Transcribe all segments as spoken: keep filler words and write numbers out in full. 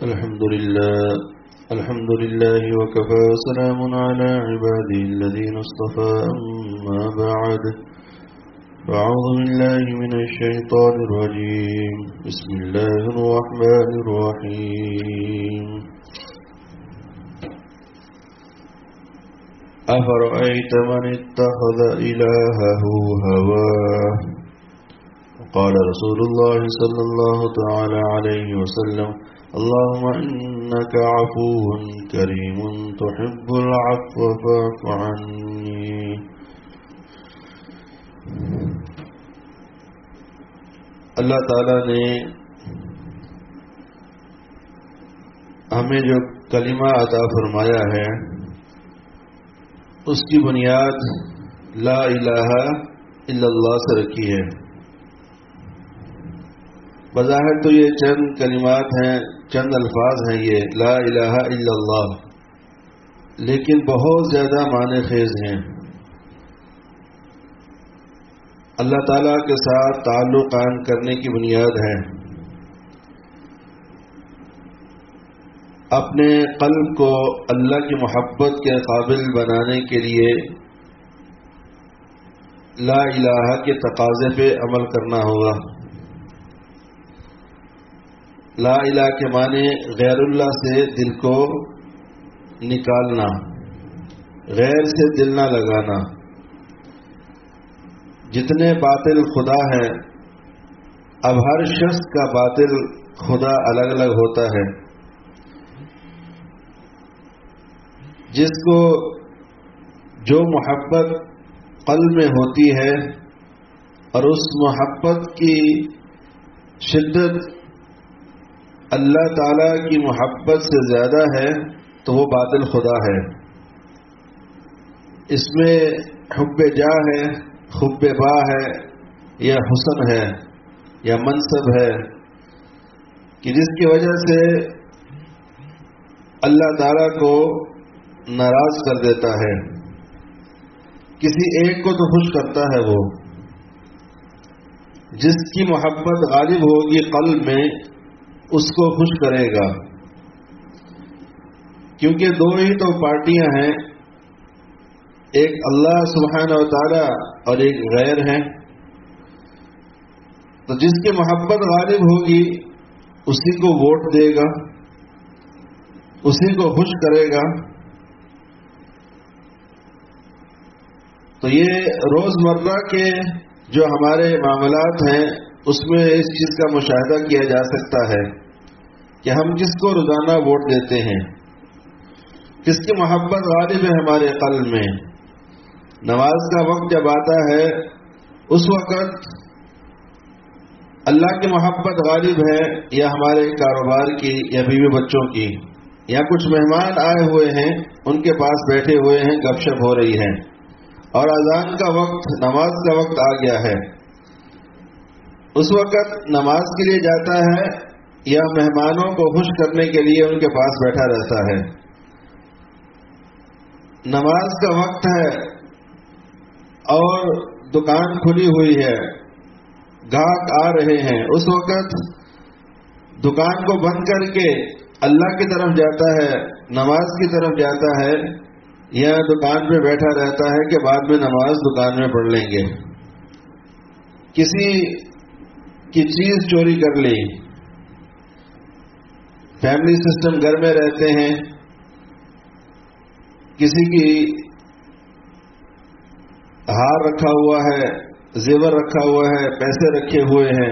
الحمد لله الحمد لله وكفى وسلام على عباده الذين اصطفى أما بعد فأعوذ بالله من الشيطان الرجيم بسم الله الرحمن الرحيم أفرأيت من اتخذ إلهه هواه قال رسول الله صلى الله تعالى عليه وسلم اللهم إنك عفو كريم تحب العفو فاعف عني. اللہ تعالیٰ نے ہمیں جو کلمہ عطا فرمایا ہے اس کی بنیاد لا الہ الا اللہ سے رکھی ہے. بظاہر تو یہ چند کلمات ہیں، چند الفاظ ہیں یہ لا الہ الا اللہ، لیکن بہت زیادہ معنی خیز ہیں. اللہ تعالیٰ کے ساتھ تعلق قائم کرنے کی بنیاد ہے. اپنے قلب کو اللہ کی محبت کے قابل بنانے کے لیے لا الہ کے تقاضے پہ عمل کرنا ہوگا. لا الہ کے معنی غیر اللہ سے دل کو نکالنا، غیر سے دل نہ لگانا. جتنے باطل خدا ہیں، اب ہر شخص کا باطل خدا الگ الگ ہوتا ہے. جس کو جو محبت قلب میں ہوتی ہے اور اس محبت کی شدت اللہ تعالیٰ کی محبت سے زیادہ ہے تو وہ باطل خدا ہے. اس میں حب جاہ ہے، حب با ہے، یا حسن ہے، یا منصب ہے کہ جس کی وجہ سے اللہ تعالیٰ کو ناراض کر دیتا ہے. کسی ایک کو تو خوش کرتا ہے، وہ جس کی محبت غالب ہوگی قلب میں اس کو خوش کرے گا. کیونکہ دو ہی تو پارٹیاں ہیں، ایک اللہ سبحانہ و تعالی اور ایک غیر ہیں. تو جس کی محبت غالب ہوگی اسی کو ووٹ دے گا، اسی کو خوش کرے گا. تو یہ روزمرہ کے جو ہمارے معاملات ہیں اس میں اس چیز کا مشاہدہ کیا جا سکتا ہے کہ ہم کس کو روزانہ ووٹ دیتے ہیں، کس کی محبت غالب ہے ہمارے قلب میں. نماز کا وقت جب آتا ہے اس وقت اللہ کی محبت غالب ہے یا ہمارے کاروبار کی یا بیوی بچوں کی، یا کچھ مہمان آئے ہوئے ہیں ان کے پاس بیٹھے ہوئے ہیں، گپ شپ ہو رہی ہے اور اذان کا وقت، نماز کا وقت آ گیا ہے. اس وقت نماز کے لیے جاتا ہے یا مہمانوں کو خوش کرنے کے لیے ان کے پاس بیٹھا رہتا ہے. نماز کا وقت ہے اور دکان کھلی ہوئی ہے، گاہک آ رہے ہیں، اس وقت دکان کو بند کر کے اللہ کی طرف جاتا ہے، نماز کی طرف جاتا ہے، یا دکان پہ بیٹھا رہتا ہے کہ بعد میں نماز دکان میں پڑھ لیں گے. کسی کی چیز چوری کر لی، فیملی سسٹم گھر میں رہتے ہیں، کسی کی ہار رکھا ہوا ہے، زیور رکھا ہوا ہے، پیسے رکھے ہوئے ہیں.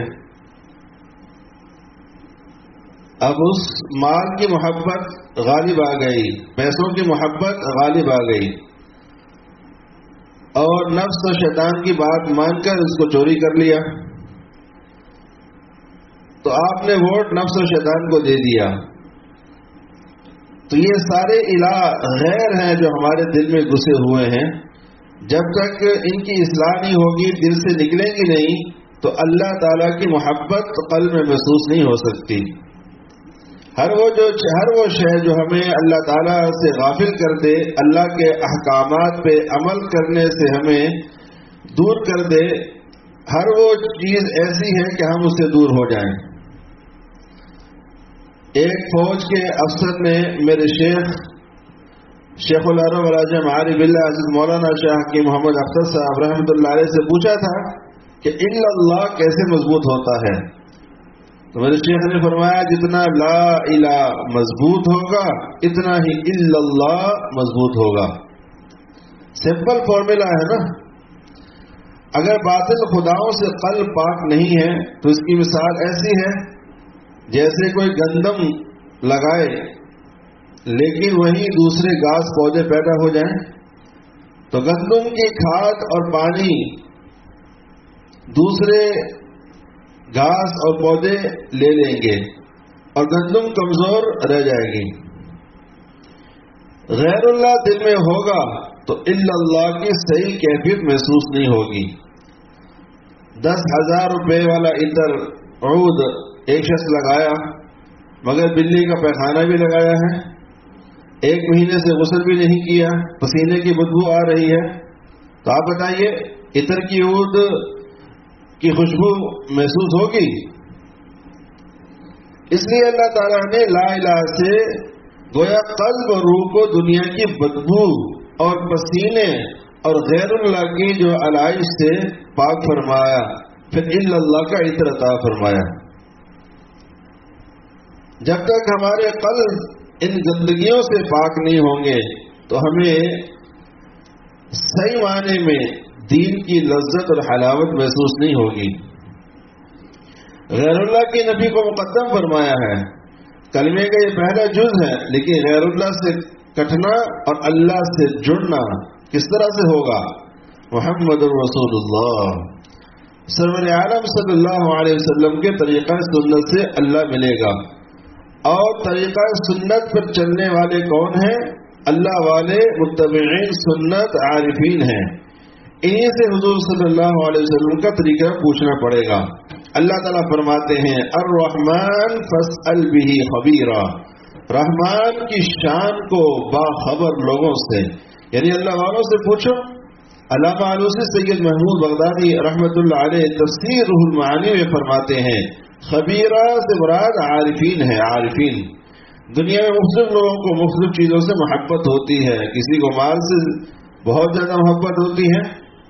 اب اس مال کی محبت غالب آ گئی، پیسوں کی محبت غالب آ گئی اور نفس و شیطان کی بات مان کر اس کو چوری کر لیا. تو آپ نے ووٹ نفس و شیطان کو دے دیا. تو یہ سارے الہ غیر ہیں جو ہمارے دل میں گھسے ہوئے ہیں. جب تک ان کی اصلاح نہیں ہوگی، دل سے نکلیں گی نہیں، تو اللہ تعالیٰ کی محبت قلب میں محسوس نہیں ہو سکتی. ہر وہ جو ہر وہ شے جو ہمیں اللہ تعالیٰ سے غافل کر دے، اللہ کے احکامات پہ عمل کرنے سے ہمیں دور کر دے، ہر وہ چیز ایسی ہے کہ ہم اس سے دور ہو جائیں. ایک فوج کے افسر نے میرے شیخ شیخ العرب العجم عارف باللہ حضرت مولانا شاہ حکیم محمد اختر صاحب رحمۃ اللہ علیہ سے پوچھا تھا کہ الا اللہ کیسے مضبوط ہوتا ہے؟ تو میرے شیخ نے فرمایا جتنا لا الہ مضبوط ہوگا اتنا ہی الا اللہ مضبوط ہوگا. سمپل فارمولا ہے نا. اگر باطل خداؤں سے قلب پاک نہیں ہے تو اس کی مثال ایسی ہے جیسے کوئی گندم لگائے لیکن وہیں دوسرے گھاس پودے پیدا ہو جائیں تو گندم کی کھاد اور پانی دوسرے گھاس اور پودے لے لیں گے اور گندم کمزور رہ جائے گی. غیر اللہ دل میں ہوگا تو الا اللہ کی صحیح کیفیت محسوس نہیں ہوگی. دس ہزار روپے والا عطر عود ایک شخص لگایا مگر بلی کا پیخانہ بھی لگایا ہے, ایک مہینے سے غسل بھی نہیں کیا, پسینے کی بدبو آ رہی ہے, تو آپ بتائیے عطر کی عود کی خوشبو محسوس ہوگی؟ اس لیے اللہ تعالیٰ نے لا الہ سے گویا قلب اور روح کو دنیا کی بدبو اور پسینے اور غیر اللہ کی جو علائش سے پاک فرمایا, پھر الا اللہ کا عطر عطا فرمایا. جب تک ہمارے قلب ان گندگیوں سے پاک نہیں ہوں گے تو ہمیں صحیح معنی میں دین کی لذت اور حلاوت محسوس نہیں ہوگی. غیر اللہ کی نبی کو مقدم فرمایا ہے. کلمے کا یہ پہلا جز ہے, لیکن غیر اللہ سے کٹنا اور اللہ سے جڑنا کس طرح سے ہوگا؟ محمد رسول اللہ سرور عالم صلی اللہ علیہ وسلم کے طریقہ سنت سے اللہ ملے گا. اور طریقہ سنت پر چلنے والے کون ہیں؟ اللہ والے متبعین سنت عارفین ہیں. انہی سے حضور صلی اللہ علیہ وسلم کا طریقہ پوچھنا پڑے گا. اللہ تعالیٰ فرماتے ہیں الرحمن فاسأل به خبیرا, رحمان کی شان کو باخبر لوگوں سے, یعنی اللہ والوں سے پوچھو. علامہ علوسی سید محمود بغدادی رحمۃ اللہ علیہ تفسیر روح المعانی میں فرماتے ہیں خبیرہ سے مراد عارفین ہے. عارفین دنیا میں مختلف لوگوں کو مختلف چیزوں سے محبت ہوتی ہے. کسی کو مال سے بہت زیادہ محبت ہوتی ہے.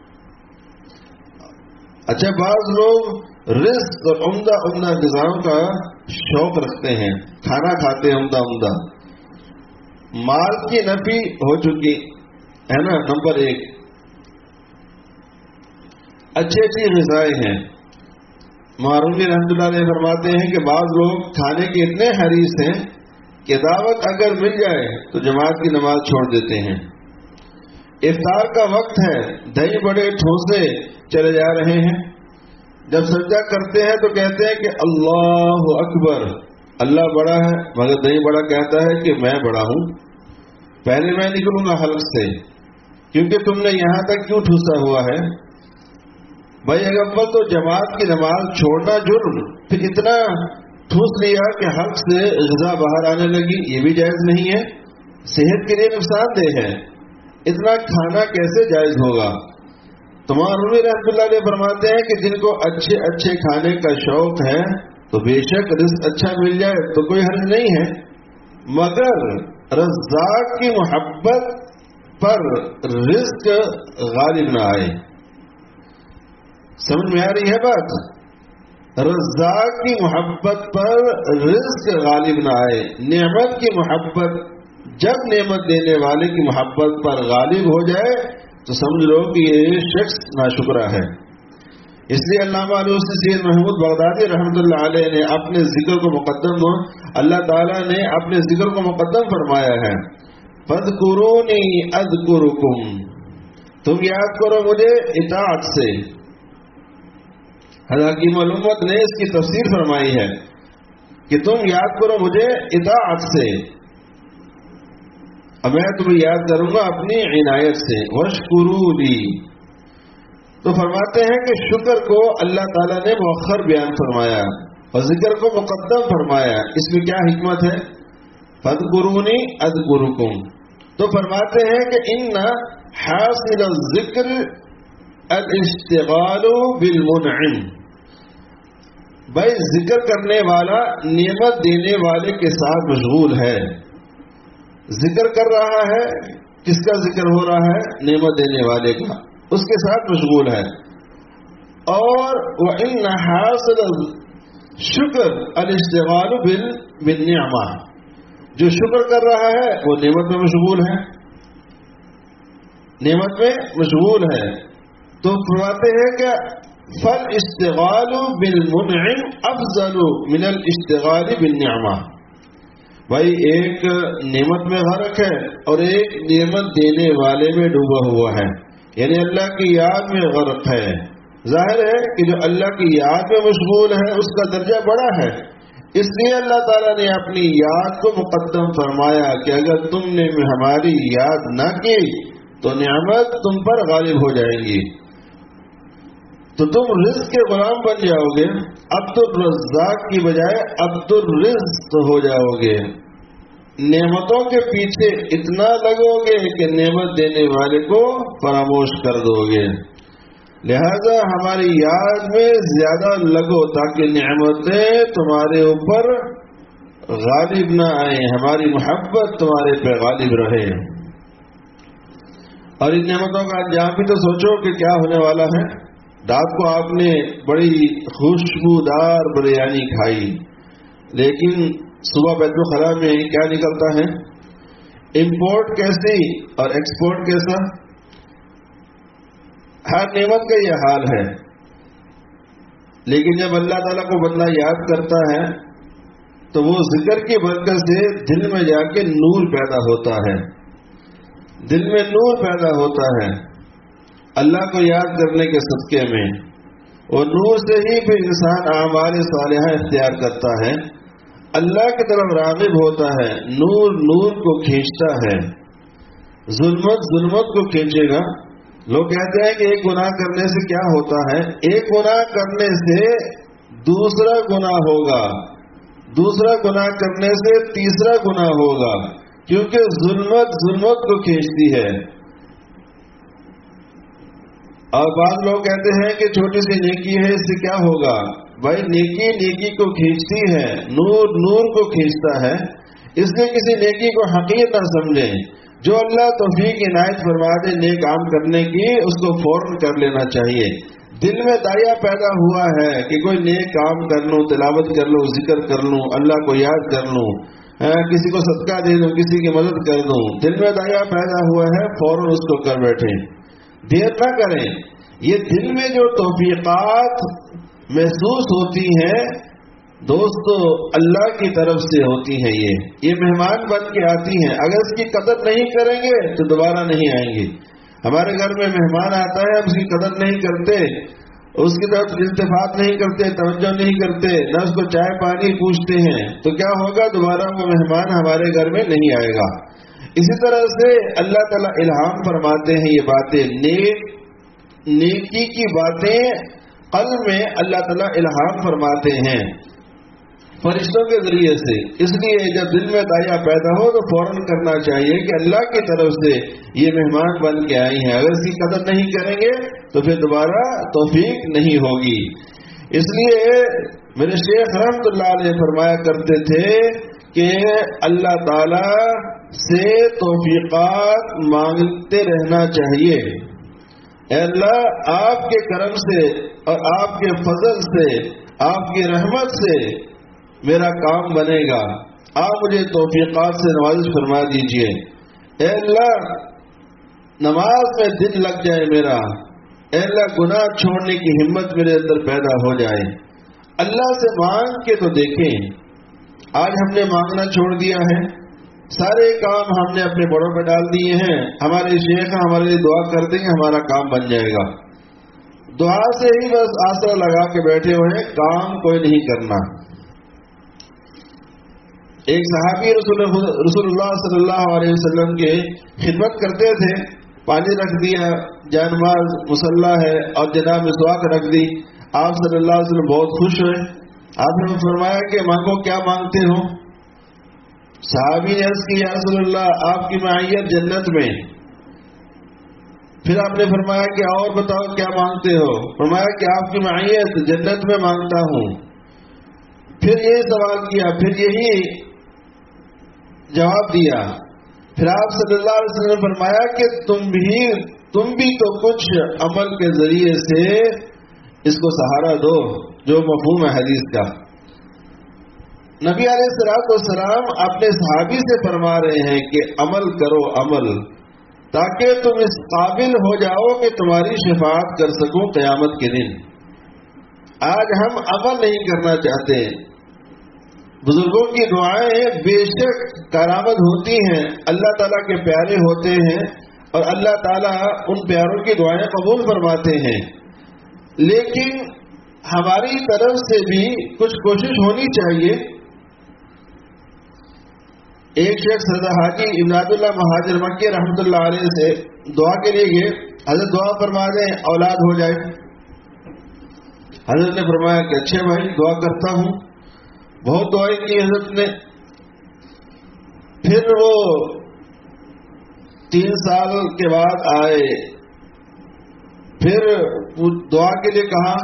اچھا, بعض لوگ رزق اور عمدہ عمدہ غذاؤں کا شوق رکھتے ہیں, کھانا کھاتے ہیں عمدہ عمدہ. مال کی نفی ہو چکی ہے نا. نمبر ایک, اچھی اچھی غذائیں ہیں. معروفی رحمۃ اللہ علیہ فرماتے ہیں کہ بعض لوگ کھانے کے اتنے حریص ہیں کہ دعوت اگر مل جائے تو جماعت کی نماز چھوڑ دیتے ہیں. افطار کا وقت ہے, دہی بڑے ٹھوسے چلے جا رہے ہیں. جب سجدہ کرتے ہیں تو کہتے ہیں کہ اللہ اکبر, اللہ بڑا ہے, مگر دہی بڑا کہتا ہے کہ میں بڑا ہوں, پہلے میں نکلوں گا حلق سے, کیونکہ تم نے یہاں تک کیوں ٹھوسا ہوا ہے؟ بھائی اگر تو جماعت کی نماز چھوڑنا جرم, پھر اتنا ٹھوس لیا کہ حلق سے غذا باہر آنے لگی, یہ بھی جائز نہیں ہے, صحت کے لیے نقصان دہ ہے. اتنا کھانا کیسے جائز ہوگا؟ تمہارا رومی رحمۃ اللہ علیہ فرماتے ہیں کہ جن کو اچھے اچھے کھانے کا شوق ہے تو بے شک رزق اچھا مل جائے تو کوئی حرج نہیں ہے, مگر رزاق کی محبت پر رزق غالب نہ آئے. سمجھ میں آ رہی ہے بات؟ رزاق کی محبت پر رزق غالب نہ آئے. نعمت کی محبت جب نعمت دینے والے کی محبت پر غالب ہو جائے تو سمجھ لو کہ یہ شخص ناشکرا ہے. اس لیے علامہ علوسی سید محمود بغدادی رحمۃ اللہ علیہ نے اپنے ذکر کو مقدم اللہ تعالیٰ نے اپنے ذکر کو مقدم فرمایا ہے. فاذکرونی اذکرکم, تم یاد کرو مجھے اطاعت سے. حکیم الامت نے اس کی تفسیر فرمائی ہے کہ تم یاد کرو مجھے اطاعت سے, اب میں تمہیں یاد کروں گا اپنی عنایت سے. واشکروا لی, تو فرماتے ہیں کہ شکر کو اللہ تعالیٰ نے مؤخر بیان فرمایا اور ذکر کو مقدم فرمایا. اس میں کیا حکمت ہے؟ فاذکرونی اذکرکم, تو فرماتے ہیں کہ ان حاصل الذکر الاشتغال بالمنعم, بھائی ذکر کرنے والا نعمت دینے والے کے ساتھ مشغول ہے، ذکر کر رہا ہے، کس کا ذکر ہو رہا ہے؟ نعمت دینے والے کا، اس کے ساتھ مشغول ہے۔ اور وَإِنَّ حَاصِلَ شکر الاشتغال بالنعمہ، جو شکر کر رہا ہے وہ نعمت میں مشغول ہے، نعمت میں مشغول ہے۔ تو فرماتے ہیں کہ فالاشتغال بالمنعم افضل من الاشتغال بالنعمہ، بھائی ایک نعمت میں غرق ہے اور ایک نعمت دینے والے میں ڈوبا ہوا ہے، یعنی اللہ کی یاد میں غرق ہے۔ ظاہر ہے کہ جو اللہ کی یاد میں مشغول ہے اس کا درجہ بڑا ہے، اس لیے اللہ تعالیٰ نے اپنی یاد کو مقدم فرمایا کہ اگر تم نے ہماری یاد نہ کی تو نعمت تم پر غالب ہو جائے گی، تو تم رزق کے غلام بن جاؤ گے، عبد الرزاق کی بجائے عبد الرزق ہو جاؤ گے، نعمتوں کے پیچھے اتنا لگو گے کہ نعمت دینے والے کو فراموش کر دو گے۔ لہذا ہماری یاد میں زیادہ لگو تاکہ نعمتیں تمہارے اوپر غالب نہ آئیں، ہماری محبت تمہارے پہ غالب رہے۔ اور ان نعمتوں کا انجام بھی تو سوچو کہ کیا ہونے والا ہے۔ رات کو آپ نے بڑی خوشبودار بریانی کھائی، لیکن صبح بیت الخلاء میں کیا نکلتا ہے؟ امپورٹ کیسی اور ایکسپورٹ کیسا؟ ہر نعمت کا یہ حال ہے، لیکن جب اللہ تعالیٰ کو بندہ یاد کرتا ہے تو وہ ذکر کی برکت سے دل میں جا کے نور پیدا ہوتا ہے، دل میں نور پیدا ہوتا ہے اللہ کو یاد کرنے کے صدقے میں، اور نور سے ہی پھر انسان اعمال صالحہ اختیار کرتا ہے، اللہ کی طرف راغب ہوتا ہے، نور نور کو کھینچتا ہے، ظلمت ظلمت کو کھینچے گا۔ لوگ کہتے ہیں کہ ایک گناہ کرنے سے کیا ہوتا ہے؟ ایک گناہ کرنے سے دوسرا گناہ ہوگا، دوسرا گناہ کرنے سے تیسرا گناہ ہوگا، کیونکہ ظلمت ظلمت کو کھینچتی ہے۔ اور بعض لوگ کہتے ہیں کہ چھوٹی سی نیکی ہے، اس سے کیا ہوگا؟ بھائی نیکی نیکی کو کھینچتی ہے، نور نور کو کھینچتا ہے، اس لیے کسی نیکی کو حقیر نہ سمجھیں۔ جو اللہ توفیق عنایت فرما دے نیک کام کرنے کی، اس کو فوراً کر لینا چاہیے۔ دل میں دایا پیدا ہوا ہے کہ کوئی نیک کام کر لوں، تلاوت کر لوں، ذکر کر لوں، اللہ کو یاد کر لوں، کسی کو صدقہ دے دوں، کسی کی مدد کر دوں، دل میں دایا پیدا ہوا ہے، فوراً اس کو کر بیٹھیں، دیر نہ کریں۔ یہ دل میں جو توفیقات محسوس ہوتی ہیں دوستو اللہ کی طرف سے ہوتی ہیں، یہ یہ مہمان بن کے آتی ہیں۔ اگر اس کی قدر نہیں کریں گے تو دوبارہ نہیں آئیں گے۔ ہمارے گھر میں مہمان آتا ہے، ہم اس کی قدر نہیں کرتے، اس کی طرف التفات نہیں کرتے، توجہ نہیں کرتے، نہ اس کو چائے پانی پوچھتے ہیں، تو کیا ہوگا؟ دوبارہ وہ مہمان ہمارے گھر میں نہیں آئے گا۔ اسی طرح سے اللہ تعالیٰ الہام فرماتے ہیں یہ باتیں، نیک نیکی کی باتیں قلب میں اللہ تعالیٰ الہام فرماتے ہیں فرشتوں کے ذریعے سے۔ اس لیے جب دل میں دایا پیدا ہو تو فوراً کرنا چاہیے کہ اللہ کی طرف سے یہ مہمان بن کے آئی ہیں، اگر اس کی قدر نہیں کریں گے تو پھر دوبارہ توفیق نہیں ہوگی۔ اس لیے میرے شیخ رحمۃ اللہ علیہ فرمایا کرتے تھے کہ اللہ تعالی سے توفیقات مانگتے رہنا چاہیے۔ اے اللہ آپ کے کرم سے اور آپ کے فضل سے، آپ کی رحمت سے میرا کام بنے گا، آپ مجھے توفیقات سے نوازش فرما دیجئے۔ اے اللہ نماز میں دل لگ جائے میرا، اے اللہ گناہ چھوڑنے کی ہمت میرے اندر پیدا ہو جائے۔ اللہ سے مانگ کے تو دیکھیں، آج ہم نے مانگنا چھوڑ دیا ہے، سارے کام ہم نے اپنے بڑوں پہ ڈال دیے ہیں، ہمارے شیخ ہمارے لیے دعا کر دیں گے ہمارا کام بن جائے گا، دعا سے ہی بس آسرا لگا کے بیٹھے ہوئے ہیں، کام کوئی نہیں کرنا۔ ایک صحابی رسول رسول اللہ صلی اللہ علیہ وسلم کے خدمت کرتے تھے، پانی رکھ دیا، جانماز مسلح ہے اور جناب مسواک رکھ دی، آپ صلی اللہ علیہ وسلم بہت خوش ہوئے، آپ نے فرمایا کہ مانگو کیا مانگتے ہو؟ صحابی نے عرض کی یا رسول اللہ آپ کی معیت جنت میں۔ پھر آپ نے فرمایا کہ اور بتاؤ کیا مانگتے ہو؟ فرمایا کہ آپ کی معیت جنت میں مانگتا ہوں۔ پھر یہی سوال کیا، پھر یہی جواب دیا. پھر آپ صلی اللہ علیہ وسلم نے فرمایا کہ تم بھی تم بھی تو کچھ عمل کے ذریعے سے اس کو سہارا دو، جو مفہوم ہے حدیث کا. نبی علیہ الصلوۃ والسلام اپنے صحابی سے فرما رہے ہیں کہ عمل کرو عمل، تاکہ تم اس قابل ہو جاؤ کہ تمہاری شفاعت کر سکوں قیامت کے دن. آج ہم عمل نہیں کرنا چاہتے. بزرگوں کی دعائیں بے شک کارآمد ہوتی ہیں، اللہ تعالیٰ کے پیارے ہوتے ہیں اور اللہ تعالیٰ ان پیاروں کی دعائیں قبول فرماتے ہیں، لیکن ہماری طرف سے بھی کچھ کوشش ہونی چاہیے. ایک شخص حضرت حاجی امداد اللہ مہاجر مکی رحمۃ اللہ علیہ سے دعا کے لیے گئے. حضرت دعا فرما دیں اولاد ہو جائے. حضرت نے فرمایا کہ اچھے بھائی دعا کرتا ہوں. بہت دعائیں کی حضرت نے. پھر وہ تین سال کے بعد آئے، پھر دعا کے لیے کہا.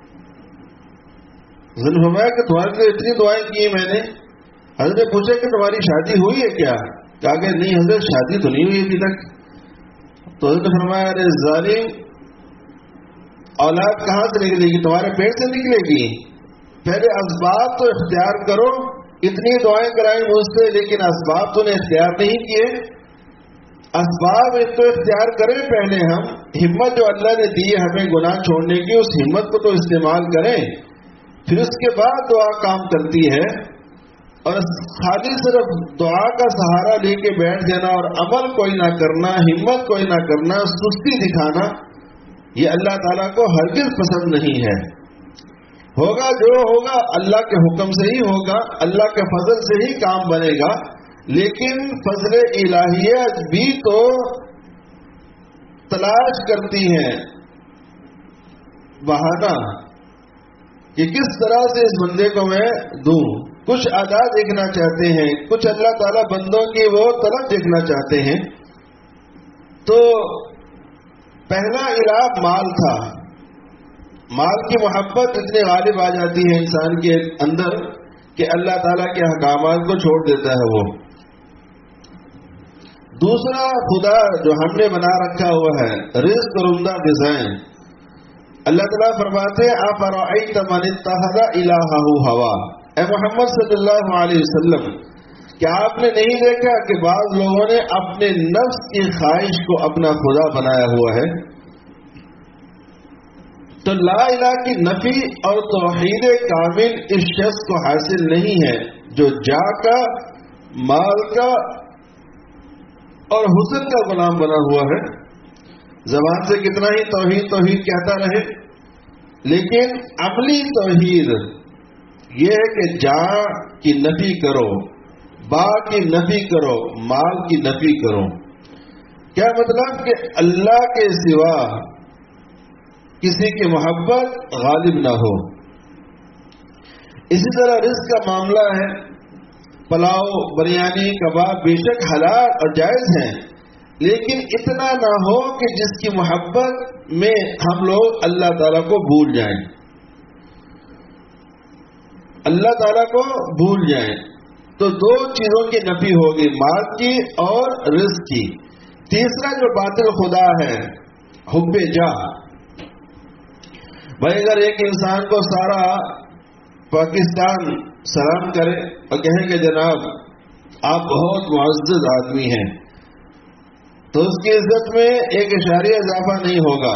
حضرت نے فرمایا کہ تمہارے لیے اتنی دعائیں کی میں نے. حضرت نے پوچھا کہ تمہاری شادی ہوئی ہے کیا؟ کہا کہ نہیں حضرت شادی تو نہیں ہوئی ابھی تک. تو حضرت نے فرمایا ارے ظالم، اولاد کہاں سے نکلے گی؟ تمہارے پیٹ سے نکلے گی. پہلے اسباب تو اختیار کرو. اتنی دعائیں کرائیں مجھ سے، لیکن اسباب تو نے اختیار نہیں کیے. اسباب ایک تو اختیار کریں پہلے. ہم ہمت جو اللہ نے دی ہے ہمیں گناہ چھوڑنے کی، اس ہمت کو تو استعمال کریں، پھر اس کے بعد دعا کام کرتی ہے. اور خالی صرف دعا کا سہارا لے کے بیٹھ جانا اور عمل کوئی نہ کرنا، ہمت کوئی نہ کرنا، سستی دکھانا، یہ اللہ تعالیٰ کو ہرگز پسند نہیں ہے. ہوگا جو ہوگا اللہ کے حکم سے ہی ہوگا، اللہ کے فضل سے ہی کام بنے گا. لیکن فضل الہیہ بھی تو تلاش کرتی ہیں بہانہ کہ کس طرح سے اس بندے کو میں دوں. کچھ ادا دیکھنا چاہتے ہیں، کچھ اللہ تعالیٰ بندوں کی وہ طلب دیکھنا چاہتے ہیں. تو پہلا الہ مال تھا. مال کی محبت اتنے غالب آ جاتی ہے انسان کے اندر کہ اللہ تعالیٰ کے احکامات کو چھوڑ دیتا ہے وہ. دوسرا خدا جو ہم نے بنا رکھا ہوا ہے، رزق اور عمدہ غذائیں. اللہ تعالیٰ فرماتے ہیں افرأیت من اتخذ الہہ ہوا. اے محمد صلی اللہ علیہ وسلم، کیا آپ نے نہیں دیکھا کہ بعض لوگوں نے اپنے نفس کی خواہش کو اپنا خدا بنایا ہوا ہے؟ تو لا الہ کی نفی اور توحید کامل اس شخص کو حاصل نہیں ہے جو جا کا، مال کا اور حسن کا غلام بنا ہوا ہے. زبان سے کتنا ہی توحید توحید کہتا رہے، لیکن عملی توحید یہ ہے کہ جا کی نفی کرو، با کی نفی کرو، مال کی نفی کرو. کیا مطلب کہ اللہ کے سوا کسی کی محبت غالب نہ ہو. اسی طرح رزق کا معاملہ ہے. پلاؤ، بریانی، کباب بے شک حلال اور جائز ہیں، لیکن اتنا نہ ہو کہ جس کی محبت میں ہم لوگ اللہ تعالیٰ کو بھول جائیں، اللہ تعالیٰ کو بھول جائیں. تو دو چیزوں کی نفی ہوگی، مال کی اور رزق کی. تیسرا جو باطل خدا ہے، حب جاہ. بھائی اگر ایک انسان کو سارا پاکستان سلام کرے اور کہیں کہ جناب آپ بہت معزز آدمی ہیں، تو اس کی عزت میں ایک اشاریہ اضافہ نہیں ہوگا.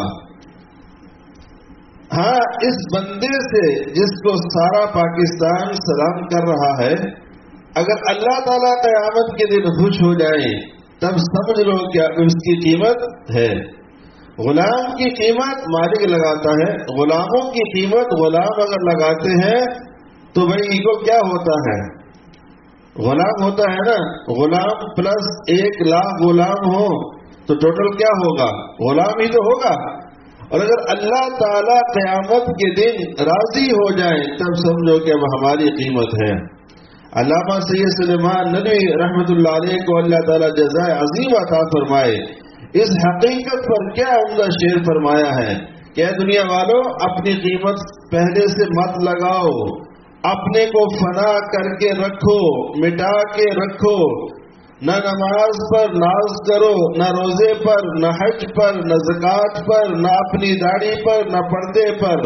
ہاں اس بندے سے جس کو سارا پاکستان سلام کر رہا ہے، اگر اللہ تعالیٰ قیامت کے دن خوش ہو جائے تب سمجھ لو کیا اس کی قیمت ہے. غلام کی قیمت مالک لگاتا ہے، غلاموں کی قیمت غلام اگر لگاتے ہیں تو بھائی کو کیا ہوتا ہے؟ غلام ہوتا ہے نا. غلام پلس ایک لاکھ غلام ہو تو ٹوٹل کیا ہوگا؟ غلام ہی تو ہوگا. اور اگر اللہ تعالیٰ قیامت کے دن راضی ہو جائے تب سمجھو کہ اب ہماری قیمت ہے. علامہ سید سلیمان ندوی رحمۃ اللہ علیہ کو اللہ تعالیٰ جزائے عظیم عطا فرمائے. اس حقیقت پر کیا عمدہ شعر فرمایا ہے کہ اے دنیا والوں، اپنی قیمت پہلے سے مت لگاؤ، اپنے کو فنا کر کے رکھو، مٹا کے رکھو، نہ نماز پر ناز کرو، نہ روزے پر، نہ حج پر، نہ زکوٰۃ پر، نہ اپنی داڑھی پر، نہ پردے پر،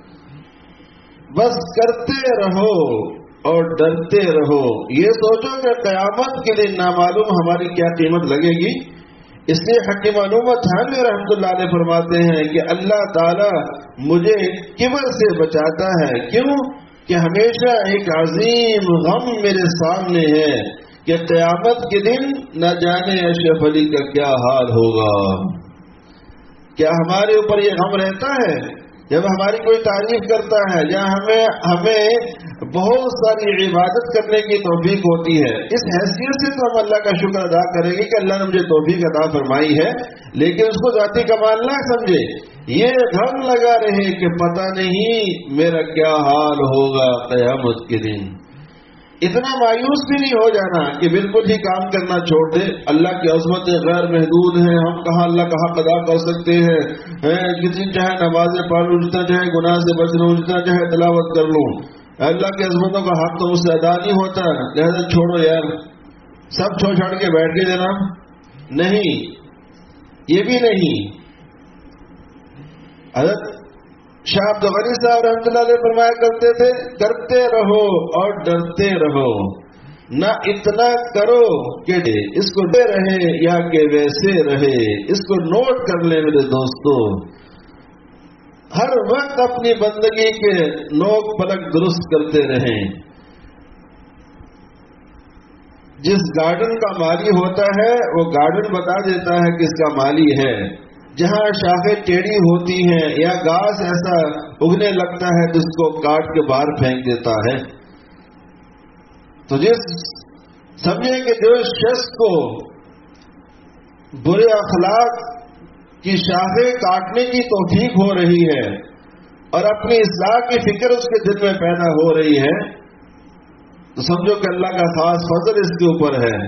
بس کرتے رہو اور ڈرتے رہو۔ یہ سوچو کہ قیامت کے دن نامعلوم ہماری کیا قیمت لگے گی۔ اس لیے حکیم علومہ تھانوی رحمۃ اللہ علیہ فرماتے ہیں کہ اللہ تعالی مجھے کبر سے بچاتا ہے، کیوں کہ ہمیشہ ایک عظیم غم میرے سامنے ہے کہ قیامت کے دن نہ جانے اشرف علی کا کیا حال ہوگا۔ کیا ہمارے اوپر یہ غم رہتا ہے جب ہماری کوئی تعریف کرتا ہے یا ہمیں ہمیں بہت ساری عبادت کرنے کی توفیق ہوتی ہے؟ اس حیثیت سے تو ہم اللہ کا شکر ادا کریں گے کہ اللہ نے مجھے توفیق عطا فرمائی ہے، لیکن اس کو ذاتی کمال نہ سمجھے، یہ غم لگا رہے کہ پتہ نہیں میرا کیا حال ہوگا قیامت کے دن۔ اتنا مایوس بھی نہیں ہو جانا کہ بالکل ہی کام کرنا چھوڑ دے۔ اللہ کی عظمت غیر محدود ہے، ہم کہاں اللہ کا حق ادا کر سکتے ہیں، جتنی چاہے نمازیں پڑھ لوں، جتنا چاہے گناہ سے بچ لوں، جتنا چاہے تلاوت کر لوں، اللہ کی عظمتوں کا حق تو مجھ سے ادا نہیں ہوتا، لہذا چھوڑو یار، سب چھوڑ چھاڑ کے بیٹھ کے جناب۔ نہیں، یہ بھی نہیں۔ حضرت شاہ عبد الغنی صاحب رحمۃ اللہ علیہ فرمایا کرتے تھے، کرتے رہو اور ڈرتے رہو، نہ اتنا کرو کہ اس کو دے رہے یا کہ ویسے رہے۔ اس کو نوٹ کر لیں میرے دوستو، ہر وقت اپنی بندگی کے نوک پلک درست کرتے رہیں۔ جس گارڈن کا مالی ہوتا ہے وہ گارڈن بتا دیتا ہے کس کا مالی ہے۔ جہاں شاخیں ٹیڑھی ہوتی ہیں یا گھاس ایسا اگنے لگتا ہے تو اس کو کاٹ کے باہر پھینک دیتا ہے۔ تو جس سمجھیں کہ جو شخص کو برے اخلاق کی شاخیں کاٹنے کی توفیق ہو رہی ہے اور اپنی اصلاح کی فکر اس کے دل میں پیدا ہو رہی ہے، تو سمجھو کہ اللہ کا خاص فضل اس کے اوپر ہے۔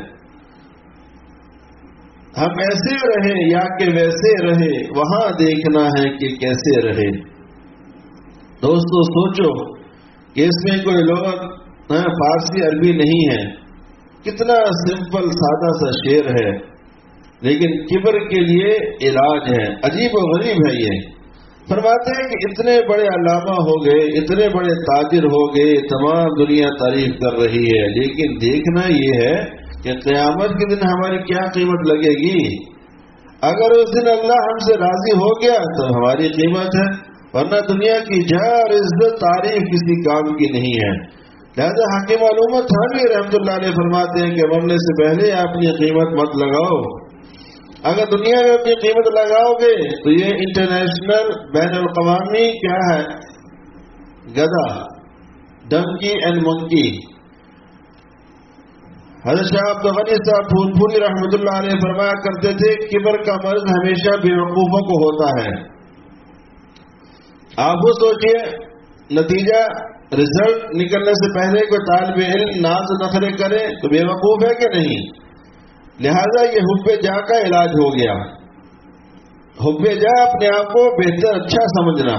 ہم ایسے رہے یا کہ ویسے رہے، وہاں دیکھنا ہے کہ کیسے رہے۔ دوستو سوچو کہ اس میں کوئی لغت فارسی عربی نہیں ہے، کتنا سمپل سادہ سا شعر ہے، لیکن کبر کے لیے علاج ہے، عجیب و غریب ہے۔ یہ فرماتے ہیں کہ اتنے بڑے علامہ ہو گئے، اتنے بڑے تاجر ہو گئے، تمام دنیا تعریف کر رہی ہے، لیکن دیکھنا یہ ہے کہ قیامت کے دن ہماری کیا قیمت لگے گی۔ اگر اس دن اللہ ہم سے راضی ہو گیا تو ہماری قیمت ہے، ورنہ دنیا کی جار عزت تعریف کسی کام کی نہیں ہے۔ لہذا حکیم علومہ تھانوی رحمۃ اللہ علیہ فرماتے ہیں کہ مرنے سے پہلے اپنی قیمت مت لگاؤ۔ اگر دنیا میں اپنی قیمت لگاؤ گے تو یہ انٹرنیشنل بین الاقوامی کیا ہے، گدھا، ڈنکی اینڈ منکی۔ حضرت شاہ عبد الغنی صاحب پھول پھولی رحمۃ اللہ علیہ فرمایا کرتے تھے، کبر کا مرض ہمیشہ بے وقوفوں کو ہوتا ہے۔ آپ وہ سوچئے، نتیجہ رزلٹ نکلنے سے پہلے کوئی طالب علم ناز نخرے کرے تو بے وقوف ہے کہ نہیں؟ لہذا یہ حب جا کا علاج ہو گیا۔ حب جا اپنے آپ کو بہتر اچھا سمجھنا،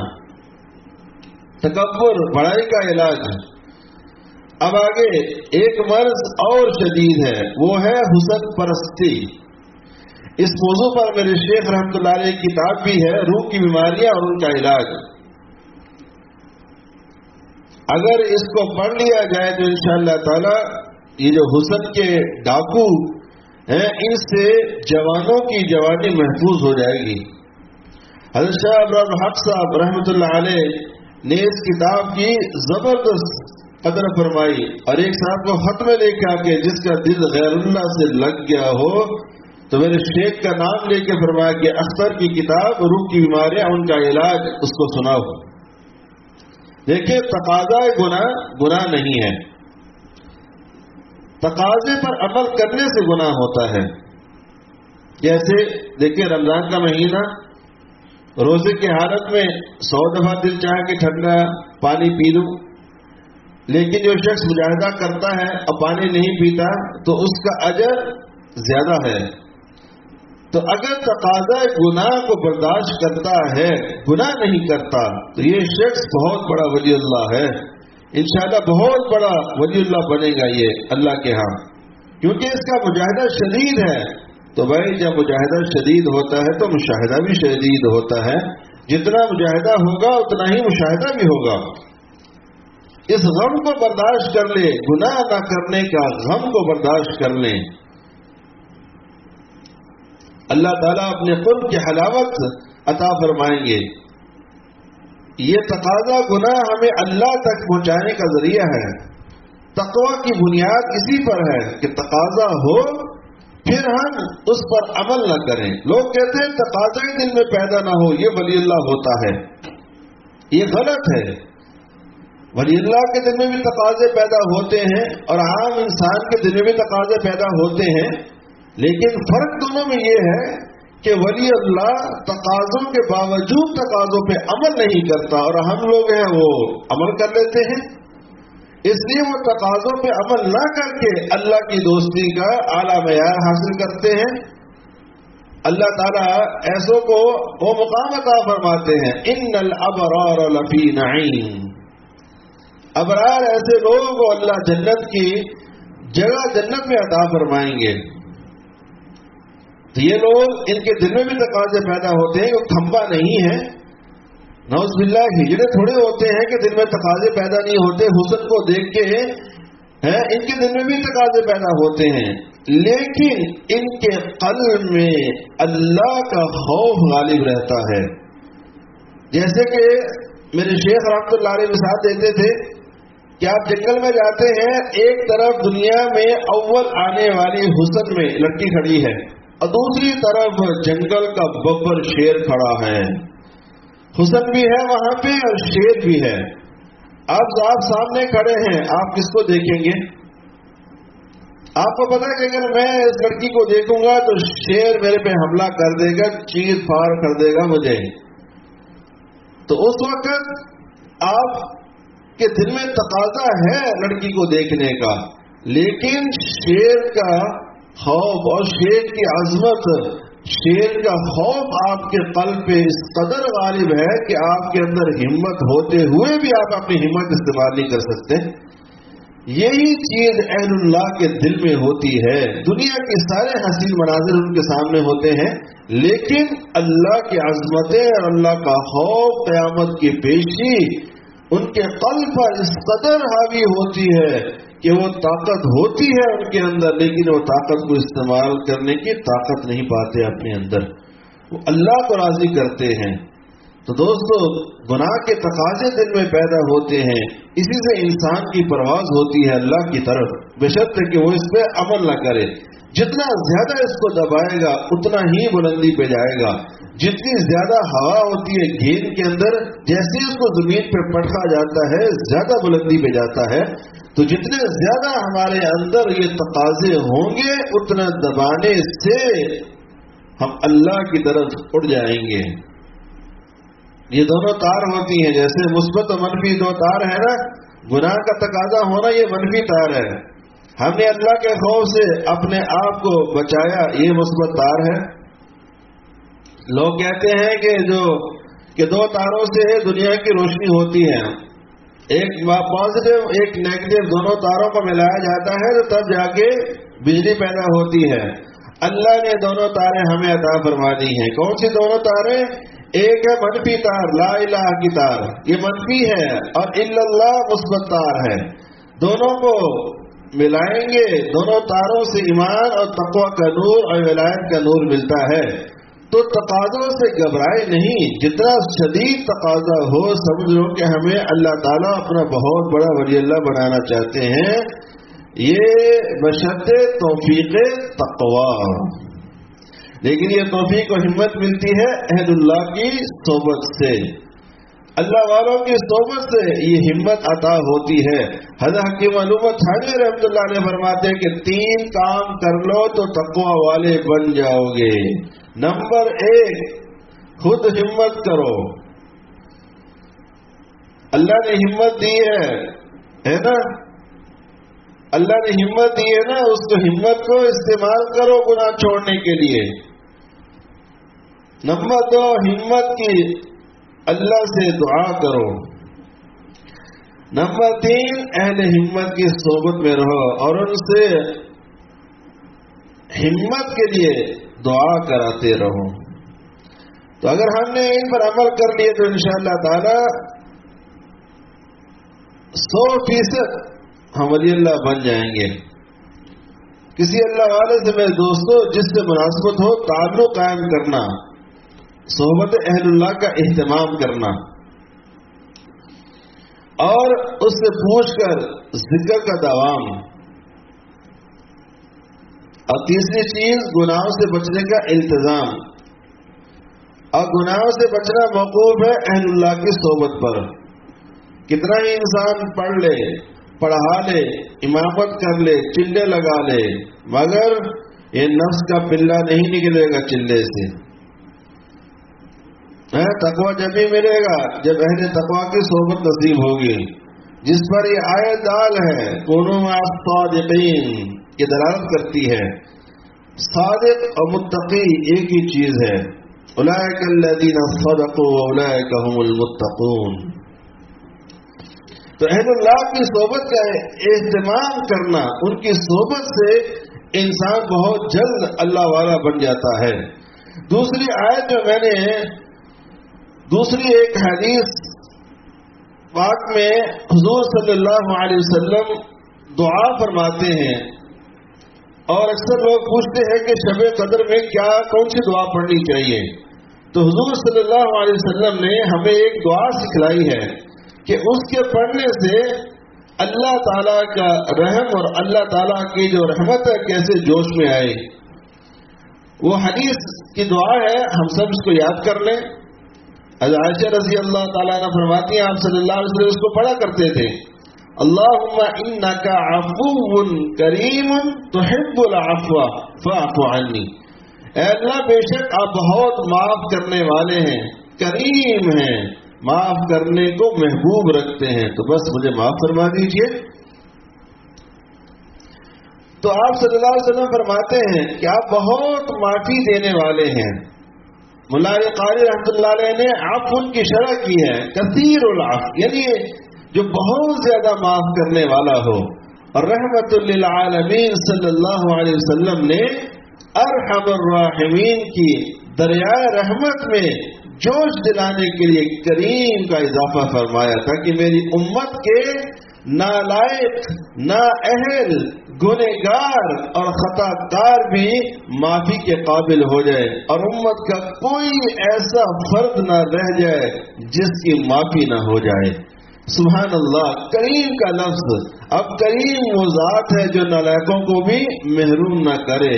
تکبر بڑائی کا علاج۔ اب آگے ایک مرض اور شدید ہے، وہ ہے حسن پرستی۔ اس موضوع پر میرے شیخ رحمۃ اللہ علیہ کی کتاب بھی ہے، روح کی بیماریاں اور ان کا علاج۔ اگر اس کو پڑھ لیا جائے تو انشاءاللہ تعالی یہ جو حسن کے ڈاکو ہیں، ان سے جوانوں کی جوانی محفوظ ہو جائے گی۔ حضرت شاہ ابراہیم الحق صاحب رحمۃ اللہ علیہ نے اس کتاب کی زبردست قدر فرمائی، اور ایک صاحب کو خط میں لکھا کہ جس کا دل غیر اللہ سے لگ گیا ہو تو میرے شیخ کا نام لے کے فرمایا کہ اختر کی کتاب روح کی بیماریاں ان کا علاج اس کو سناؤ۔ دیکھیں، تقاضا گناہ گناہ نہیں ہے، تقاضے پر عمل کرنے سے گناہ ہوتا ہے۔ جیسے دیکھیں رمضان کا مہینہ، روزے کی حالت میں سو دفعہ دل چاہے کہ ٹھنڈا پانی پی لوں، لیکن جو شخص مجاہدہ کرتا ہے اور پانی نہیں پیتا تو اس کا اجر زیادہ ہے۔ تو اگر تقاضا گناہ کو برداشت کرتا ہے، گناہ نہیں کرتا، تو یہ شخص بہت بڑا ولی اللہ ہے۔ انشاءاللہ بہت بڑا ولی اللہ بنے گا یہ اللہ کے ہاں، کیونکہ اس کا مجاہدہ شدید ہے. تو بھائی جب مجاہدہ شدید ہوتا ہے تو مشاہدہ بھی شدید ہوتا ہے. جتنا مجاہدہ ہوگا اتنا ہی مشاہدہ بھی ہوگا. اس غم کو برداشت کر لے، گناہ نہ کرنے کا غم کو برداشت کر لیں. اللہ تعالیٰ اپنے قرب کی حلاوت عطا فرمائیں گے. یہ تقاضا گناہ ہمیں اللہ تک پہنچانے کا ذریعہ ہے. تقوی کی بنیاد اسی پر ہے کہ تقاضا ہو پھر ہم اس پر عمل نہ کریں. لوگ کہتے ہیں تقاضا ہی دل میں پیدا نہ ہو یہ ولی اللہ ہوتا ہے. یہ غلط ہے. ولی اللہ کے دل میں بھی تقاضے پیدا ہوتے ہیں اور عام انسان کے دل میں بھی تقاضے پیدا ہوتے ہیں، لیکن فرق دونوں میں یہ ہے کہ ولی اللہ تقاضوں کے باوجود تقاضوں پہ عمل نہیں کرتا، اور ہم لوگ ہیں وہ عمل کر لیتے ہیں. اس لیے وہ تقاضوں پہ عمل نہ کر کے اللہ کی دوستی کا اعلیٰ معیار حاصل کرتے ہیں. اللہ تعالیٰ ایسوں کو وہ مقام عطا فرماتے ہیں، ان الابرار لفی نعیم. ابرار ایسے لوگ اللہ جنت کی جگہ جنت میں عطا فرمائیں گے. تو یہ لوگ ان کے دل میں بھی تقاضے پیدا ہوتے ہیں، وہ کھمبا نہیں ہے. نعوذ باللہ ہجڑے تھوڑے ہوتے ہیں کہ دل میں تقاضے پیدا نہیں ہوتے. حسن کو دیکھ کے ان کے دل میں بھی تقاضے پیدا ہوتے ہیں، لیکن ان کے قلب میں اللہ کا خوف غالب رہتا ہے. جیسے کہ میرے شیخ رحمۃ اللہ علیہ مثال دیتے تھے کہ آپ جنگل میں جاتے ہیں، ایک طرف دنیا میں اول آنے والی حسن میں لڑکی کھڑی ہے اور دوسری طرف جنگل کا ببر شیر کھڑا ہے. حسن بھی ہے وہاں پہ اور شیر بھی ہے. اب آپ سامنے کھڑے ہیں، آپ کس کو دیکھیں گے؟ آپ کو پتا ہے کہ اگر میں اس لڑکی کو دیکھوں گا تو شیر میرے پہ حملہ کر دے گا، چیر پھاڑ کر دے گا مجھے. تو اس وقت آپ کے دل میں تقاضا ہے لڑکی کو دیکھنے کا، لیکن شیر کا خوف اور شیر کی عظمت، شیر کا خوف آپ کے قلب پہ اس قدر غالب ہے کہ آپ کے اندر ہمت ہوتے ہوئے بھی آپ اپنی ہمت استعمال نہیں کر سکتے. یہی چیز اہل اللہ کے دل میں ہوتی ہے. دنیا کے سارے حسین مناظر ان کے سامنے ہوتے ہیں، لیکن اللہ کی عظمتیں اور اللہ کا خوف، قیامت کی پیشی ان کے قلب پر اس قدر حاوی ہوتی ہے کہ وہ طاقت ہوتی ہے ان کے اندر، لیکن وہ طاقت کو استعمال کرنے کی طاقت نہیں پاتے اپنے اندر. وہ اللہ کو راضی کرتے ہیں. تو دوستو، گناہ کے تقاضے دل میں پیدا ہوتے ہیں، اسی سے انسان کی پرواز ہوتی ہے اللہ کی طرف، بشرط کہ وہ اس پہ عمل نہ کرے. جتنا زیادہ اس کو دبائے گا اتنا ہی بلندی پہ جائے گا. جتنی زیادہ ہوا ہوتی ہے گیند کے اندر، جیسے اس کو زمین پہ پٹکا جاتا ہے زیادہ بلندی پہ جاتا ہے. تو جتنے زیادہ ہمارے اندر یہ تقاضے ہوں گے اتنا دبانے سے ہم اللہ کی طرف اڑ جائیں گے. یہ دونوں تار ہوتی ہیں، جیسے مثبت اور منفی دو تار ہے نا. گناہ کا تقاضا ہونا یہ منفی تار ہے، ہم نے اللہ کے خوف سے اپنے آپ کو بچایا، یہ مثبت تار ہے. لوگ کہتے ہیں کہ جو کہ دو تاروں سے دنیا کی روشنی ہوتی ہے، ایک پازیٹو ایک نیگیٹو، دونوں تاروں کو ملایا جاتا ہے تو تب جا کے بجلی پیدا ہوتی ہے. اللہ نے دونوں تاریں ہمیں عطا فرما دی ہیں. کون سی دونوں تاریں؟ ایک ہے منفی تار، لا الہ کی تار، یہ منفی ہے، اور الا اللہ مثبت تار ہے. دونوں کو ملائیں گے، دونوں تاروں سے ایمان اور تقوی کا نور اور ولایت کا نور ملتا ہے. تو تقاضوں سے گھبرائے نہیں. جتنا شدید تقاضا ہو سمجھ لو کہ ہمیں اللہ تعالیٰ اپنا بہت بڑا ولی اللہ بنانا چاہتے ہیں. یہ بشرط توفیق تقوی، لیکن یہ توفیق و ہمت ملتی ہے اہل اللہ کی صحبت سے. اللہ والوں کی صحبت سے یہ ہمت عطا ہوتی ہے. حضرت حکیم علومت تھانوی رحمۃ اللہ علیہ فرماتے ہیں کہ تین کام کر لو تو تقوی والے بن جاؤ گے. نمبر ایک، خود ہمت کرو. اللہ نے ہمت دی ہے ہے نا، اللہ نے ہمت دی ہے نا، اس کو ہمت کو استعمال کرو گناہ چھوڑنے کے لیے. نمبر دو، ہمت کی اللہ سے دعا کرو. نمبر تین، اہل ہمت کی صحبت میں رہو اور ان سے ہمت کے لیے دعا کراتے رہو. تو اگر ہم نے ان پر عمل کر لیے تو انشاءاللہ تعالی سو فیصد ہم ولی اللہ بن جائیں گے. کسی اللہ والے سے میرے دوستوں جس سے مناسبت ہو تعلق قائم کرنا، صحبت اہل اللہ کا اہتمام کرنا اور اس سے پوچھ کر ذکر کا دوام. اور تیسری چیز گناہوں سے بچنے کا التزام. اور گناہوں سے بچنا موقوف ہے اہل اللہ کی صحبت پر. کتنا ہی انسان پڑھ لے، پڑھا لے، امامت کر لے، چلے لگا لے، مگر یہ نفس کا پلہ نہیں نکلے گا چلے سے. تقوی جب بھی ملے گا جب اہل تقوی کی صحبت نصیب ہوگی، جس پر یہ آیت دال ہے کونوا مع الصادقین، یہ دلالت کرتی ہے. صادق اور متقی ایک ہی چیز ہے. اولئک الذین صدقوا واولئک هم المتقون. تو اہل اللہ کی صحبت کا اہتمام کرنا، ان کی صحبت سے انسان بہت جلد اللہ والا بن جاتا ہے. دوسری آیت جو میں نے دوسری ایک حدیث پاک میں حضور صلی اللہ علیہ وسلم دعا فرماتے ہیں، اور اکثر لوگ پوچھتے ہیں کہ شب قدر میں کیا کون سی دعا پڑھنی چاہیے. تو حضور صلی اللہ علیہ وسلم نے ہمیں ایک دعا سکھلائی ہے کہ اس کے پڑھنے سے اللہ تعالیٰ کا رحم اور اللہ تعالیٰ کی جو رحمت ہے کیسے جوش میں آئے. وہ حدیث کی دعا ہے، ہم سب اس کو یاد کر لیں. حضرت عائشہ رضی اللہ تعالیٰ عنہ فرماتی ہیں آپ صلی اللہ علیہ وسلم اس کو پڑھا کرتے تھے، اللہم انک عفو کریم تحب العفو فاعف عنی. اے اللہ بے شک آپ بہت معاف کرنے والے ہیں، کریم ہیں، معاف کرنے کو محبوب رکھتے ہیں، تو بس مجھے معاف فرما دیجئے. تو آپ صلی اللہ علیہ وسلم فرماتے ہیں کہ آپ بہت معافی دینے والے ہیں. مولا علی قاری رحمۃ اللہ علیہ نے عفو کی شرح کی ہے، کثیر العفو، یعنی جو بہت زیادہ معاف کرنے والا ہو. اور رحمت للعالمین صلی اللہ علیہ وسلم نے ارحم الراحمین کی دریائے رحمت میں جوش دلانے کے لیے کریم کا اضافہ فرمایا تھا کہ میری امت کے نالائق، نااہل، گنہگار اور خطا کار بھی معافی کے قابل ہو جائے، اور امت کا کوئی ایسا فرد نہ رہ جائے جس کی معافی نہ ہو جائے. سبحان اللہ، کریم کا لفظ. اب کریم وہ ذات ہے جو نالائقوں کو بھی محروم نہ کرے.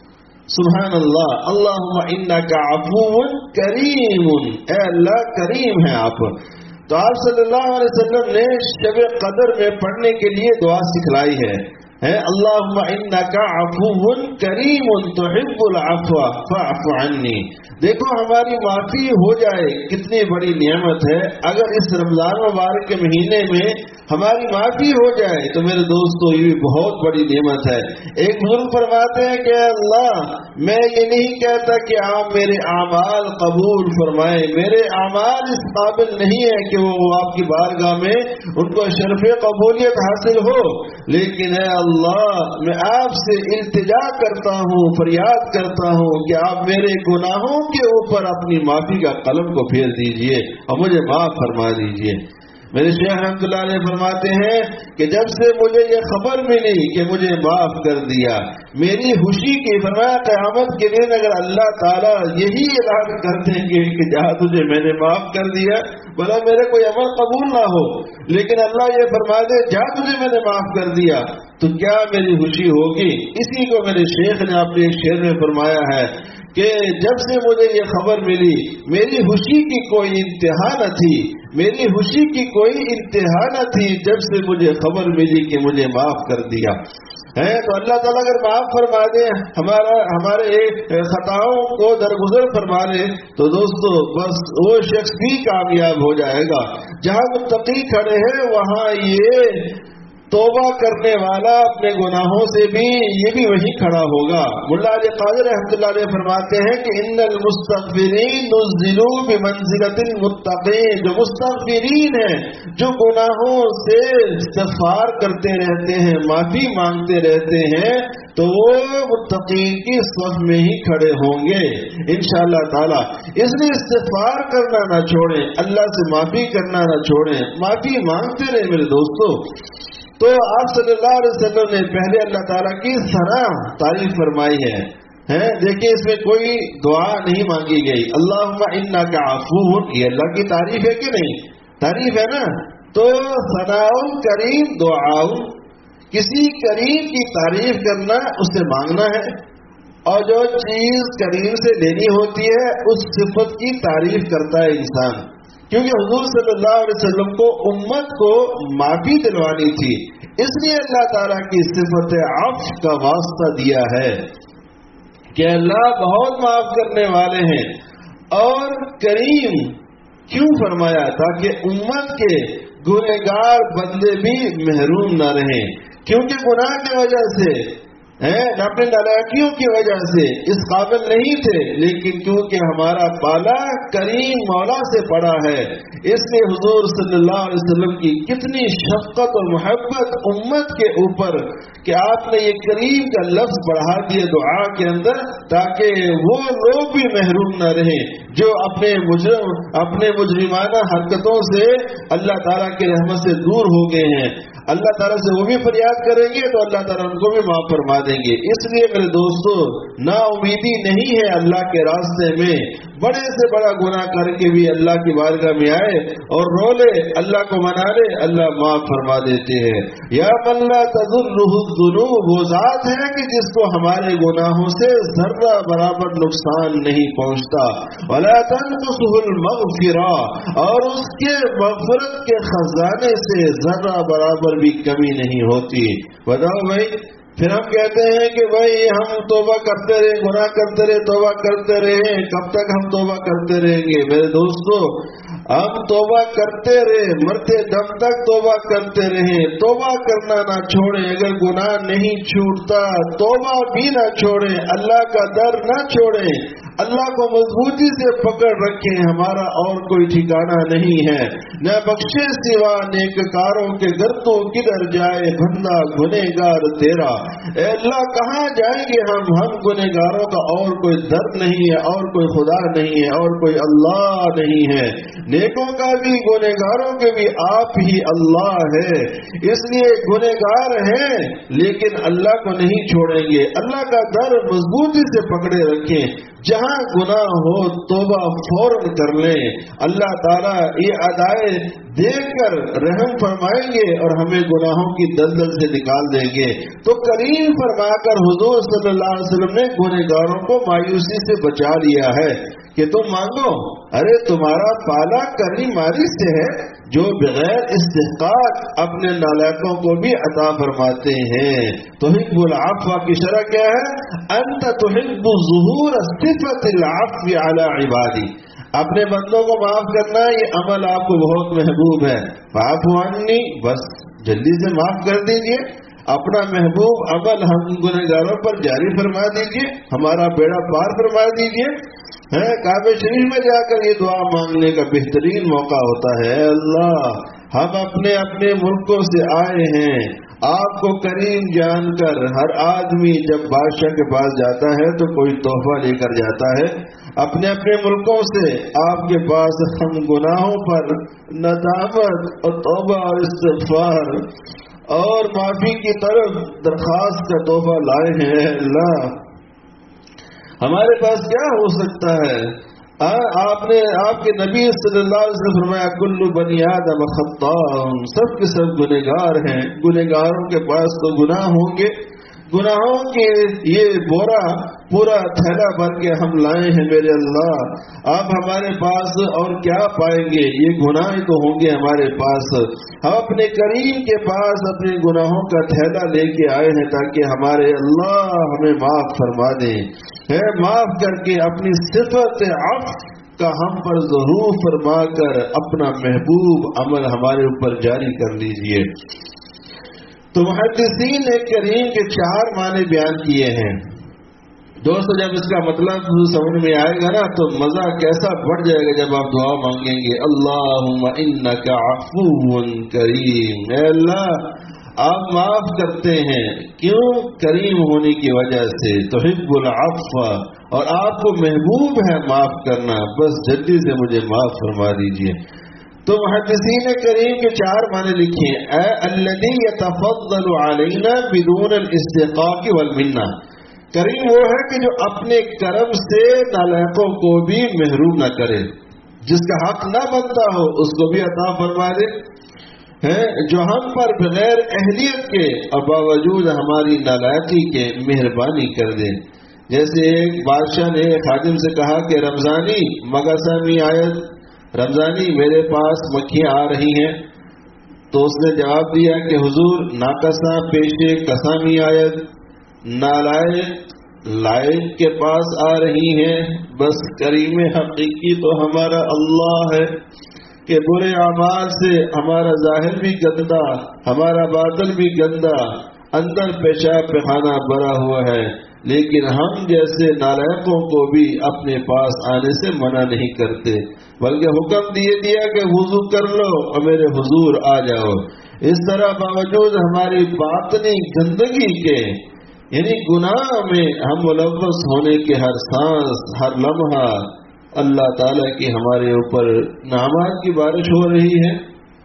سبحان اللہ. اللہم انک عفو کریم، اے اللہ کریم ہے آپ. تو آپ صلی اللہ علیہ وسلم نے شب قدر میں پڑھنے کے لیے دعا سکھلائی ہے، اللہم انک عفو کریم تحب العفو فاعف عنی. دیکھو ہماری معافی ہو جائے کتنی بڑی نعمت ہے. اگر اس رمضان مبارک کے مہینے میں ہماری معافی ہو جائے تو میرے دوستو یہ بھی بہت بڑی نعمت ہے. ایک بزرگ فرماتے ہیں کہ اللہ میں یہ نہیں کہتا کہ آپ میرے اعمال قبول فرمائیں، میرے اعمال اس قابل نہیں ہے کہ وہ آپ کی بارگاہ میں ان کو شرف قبولیت حاصل ہو، لیکن اے اللہ میں آپ سے التجا کرتا ہوں، فریاد کرتا ہوں کہ آپ میرے گناہوں کے اوپر اپنی معافی کا قلم کو پھیر دیجئے اور مجھے معاف فرما دیجئے. میرے شیخ رحمۃ اللہ علیہ فرماتے ہیں کہ جب سے مجھے یہ خبر ملی کہ مجھے معاف کر دیا، میری خوشی کی، فرمایا قیامت کے دن اگر اللہ تعالیٰ یہی اعلان کر دیں گے کہ جہاں تجھے میں نے معاف کر دیا، بھلا میرے کوئی عمل قبول نہ ہو، لیکن اللہ یہ فرما دے جہاں تجھے میں نے معاف کر دیا، تو کیا میری خوشی ہوگی. اسی کو میرے شیخ نے اپنے ایک شعر میں فرمایا ہے کہ جب سے مجھے یہ خبر ملی میری خوشی کی کوئی انتہا نہ تھی، میری خوشی کی کوئی انتہا نہ تھی جب سے مجھے خبر ملی کہ مجھے معاف کر دیا ہے. تو اللہ تعالیٰ اگر معاف فرما دے، ہمارا ہمارے خطاؤں کو درگزر فرما لے، تو دوستو بس وہ شخص بھی کامیاب ہو جائے گا. جہاں متقی کھڑے ہیں وہاں یہ توبہ کرنے والا اپنے گناہوں سے بھی یہ بھی وہیں کھڑا ہوگا. ملا علی قادری رحمۃ اللہ علیہ فرماتے ہیں کہ ان المستغفرین نزلوا بمنزلۃ المتقین، جو مستغفرین ہیں، جو گناہوں سے استغفار کرتے رہتے ہیں، معافی مانگتے رہتے ہیں، تو وہ متقین کی صف میں ہی کھڑے ہوں گے انشاءاللہ تعالی. اس لیے استغفار کرنا نہ چھوڑیں، اللہ سے معافی کرنا نہ چھوڑیں، معافی مانگتے رہے میرے دوستو. تو آپ صلی اللہ علیہ وسلم نے پہلے اللہ تعالیٰ کی ثنا تعریف فرمائی ہے. دیکھیے اس میں کوئی دعا نہیں مانگی گئی. اللہم انک عفو، یہ اللہ کی تعریف ہے کہ نہیں؟ تعریف ہے نا. تو ثناء کریم دعا، کسی کریم کی تعریف کرنا، اس سے مانگنا ہے، اور جو چیز کریم سے لینی ہوتی ہے اس صفت کی تعریف کرتا ہے انسان. کیونکہ حضور صلی اللہ علیہ وسلم کو امت کو معافی دلوانی تھی، اس لیے اللہ تعالیٰ کی صفت عفو کا واسطہ دیا ہے کہ اللہ بہت معاف کرنے والے ہیں. اور کریم کیوں فرمایا؟ تاکہ امت کے گنہگار بندے بھی محروم نہ رہیں، کیونکہ گناہ کی وجہ سے اپنے نالائکیوں کی وجہ سے اس قابل نہیں تھے، لیکن کیونکہ ہمارا پالا کریم مولا سے پڑا ہے، اس لیے حضور صلی اللہ علیہ وسلم کی کتنی شفقت اور محبت امت کے اوپر کہ آپ نے یہ کریم کا لفظ بڑھا دیا دعا کے اندر، تاکہ وہ لوگ بھی محروم نہ رہیں جو اپنے مجرم اپنے مجرمانہ حرکتوں سے اللہ تعالیٰ کی رحمت سے دور ہو گئے ہیں. اللہ تعالیٰ سے وہ بھی فریاد کریں گے تو اللہ تعالیٰ ان کو بھی معاف فرما دیں گے. اس لیے میرے دوستو، نا امیدی نہیں ہے اللہ کے راستے میں. بڑے سے بڑا گناہ کر کے بھی اللہ کی بارگاہ میں آئے اور رو لے، اللہ کو منا لے، اللہ معاف فرما دیتے ہیں. یا من لا تضرہ الذنوب، وہ ذات ہے کہ جس کو ہمارے گناہوں سے ذرہ برابر نقصان نہیں پہنچتا. ولا تنقصه المغفرہ، اور اس کے مغفرت کے خزانے سے ذرہ برابر بھی کمی نہیں ہوتی. بتاؤ بھائی، پھر ہم کہتے ہیں کہ بھائی ہم توبہ کرتے رہے، گناہ کرتے رہے، توبہ کرتے رہے، کب تک ہم توبہ کرتے رہیں گے؟ میرے دوستو، ہم توبہ کرتے رہے، مرتے دم تک توبہ کرتے رہے، توبہ کرنا نہ چھوڑیں. اگر گناہ نہیں چھوٹتا توبہ بھی نہ چھوڑیں، اللہ کا در نہ چھوڑیں، اللہ کو مضبوطی سے پکڑ رکھیں. ہمارا اور کوئی ٹھکانہ نہیں ہے، نہ بخشے سوا نیککاروں کے گھر تو کدھر جائے بندہ گنہگار تیرا. اے اللہ کہاں جائیں گے ہم ہم گنہگاروں کا اور کوئی در نہیں ہے، اور کوئی خدا نہیں ہے، اور کوئی اللہ نہیں ہے. نیکوں کا بھی گنہگاروں کے بھی آپ ہی اللہ ہے. اس لیے گنہگار ہیں لیکن اللہ کو نہیں چھوڑیں گے. اللہ کا در مضبوطی سے پکڑے رکھیں. جہاں گناہ ہو توبہ فوراً کر لیں. اللہ تعالیٰ یہ ادائے دیکھ کر رحم فرمائیں گے اور ہمیں گناہوں کی دلدل سے نکال دیں گے. تو کریم فرما کر حضور صلی اللہ علیہ وسلم نے گنہگاروں کو مایوسی سے بچا لیا ہے کہ تم مانگو. ارے تمہارا پالا کریم ماری سے ہے جو بغیر استحقاق اپنے نالائقوں کو بھی عطا فرماتے ہیں. تحب العفو کی شرح کیا ہے؟ انت تحب ظہور صفت العفو علی عبادی. اپنے بندوں کو معاف کرنا یہ عمل آپ کو بہت محبوب ہے. فاعف عنی، بس جلدی سے معاف کر دیجئے. اپنا محبوب عمل ہم گنہگاروں پر جاری فرما دیجئے، ہمارا بیڑا پار فرما دیجئے. کعبہ شریف میں جا کر یہ دعا مانگنے کا بہترین موقع ہوتا ہے. اللہ ہم اپنے اپنے ملکوں سے آئے ہیں، آپ کو کریم جان کر ہر آدمی جب بادشاہ کے پاس جاتا ہے تو کوئی تحفہ لے کر جاتا ہے. اپنے اپنے ملکوں سے آپ کے پاس ہم گناہوں پر ندامت اور توبہ اور استغفار اور معافی کی طرف درخواست کا تحفہ لائے ہیں. اللہ ہمارے پاس کیا ہو سکتا ہے؟ آپ نے آپ کے نبی صلی اللہ علیہ وسلم فرمایا کل بنی آدم خطاء، سب کے سب گنہگار ہیں. گنہگاروں کے پاس تو گناہ ہوں گے. گناہوں کے یہ بورا پورا تھیلا بھر کے ہم لائے ہیں میرے اللہ. آپ ہمارے پاس اور کیا پائیں گے؟ یہ گناہ تو ہوں گے ہمارے پاس. ہم اپنے کریم کے پاس اپنے گناہوں کا تھیلا لے کے آئے ہیں تاکہ ہمارے اللہ ہمیں معاف فرما دیں. ہے معاف کر کے اپنی صفت عفو کا ہم پر ظہور فرما کر اپنا محبوب عمل ہمارے اوپر جاری کر لیجئے. تو محدثین نے کریم کے چار معنی بیان کیے ہیں. دوستو جب اس کا مطلب سمجھ میں آئے گا نا تو مزہ کیسا بڑھ جائے گا جب آپ دعا مانگیں گے اللہم انک عفو کریم. اے اللہ آپ معاف کرتے ہیں، کیوں؟ کریم ہونے کی وجہ سے. تحب العفو، اور آپ کو محبوب ہے معاف کرنا، بس جلدی سے مجھے معاف فرما دیجئے. تو محدثین کریم کے چار معنی لکھے ہیں. اے الذی یتفضل علینا بدون الاستحقاق والمنہ، کریم وہ ہے کہ جو اپنے کرم سے نالائقوں کو بھی محروم نہ کرے، جس کا حق نہ بنتا ہو اس کو بھی عطا فرما دے، جو ہم پر بغیر اہلیت کے اور باوجود ہماری نالائقی کے مہربانی کر دے. جیسے ایک بادشاہ نے خادم سے کہا کہ رمضانی مگاسامی آیت، رمضانی میرے پاس مکھیاں آ رہی ہیں. تو اس نے جواب دیا کہ حضور ناکساں پیشے کسامی آیت، نالائق لائق کے پاس آ رہی ہیں. بس کریم حقیقی تو ہمارا اللہ ہے کہ برے اعمال سے ہمارا ظاہر بھی گندا، ہمارا باطن بھی گندا، اندر پیشاب پخانہ بھرا ہوا ہے، لیکن ہم جیسے نالائقوں کو بھی اپنے پاس آنے سے منع نہیں کرتے، بلکہ حکم دیے دیا کہ وضو کر لو اور میرے حضور آ جاؤ. اس طرح باوجود ہماری باطنی گندگی کے یعنی گناہ میں ہم ملوث ہونے کے ہر سانس ہر لمحہ اللہ تعالیٰ کی ہمارے اوپر نعمات کی بارش ہو رہی ہے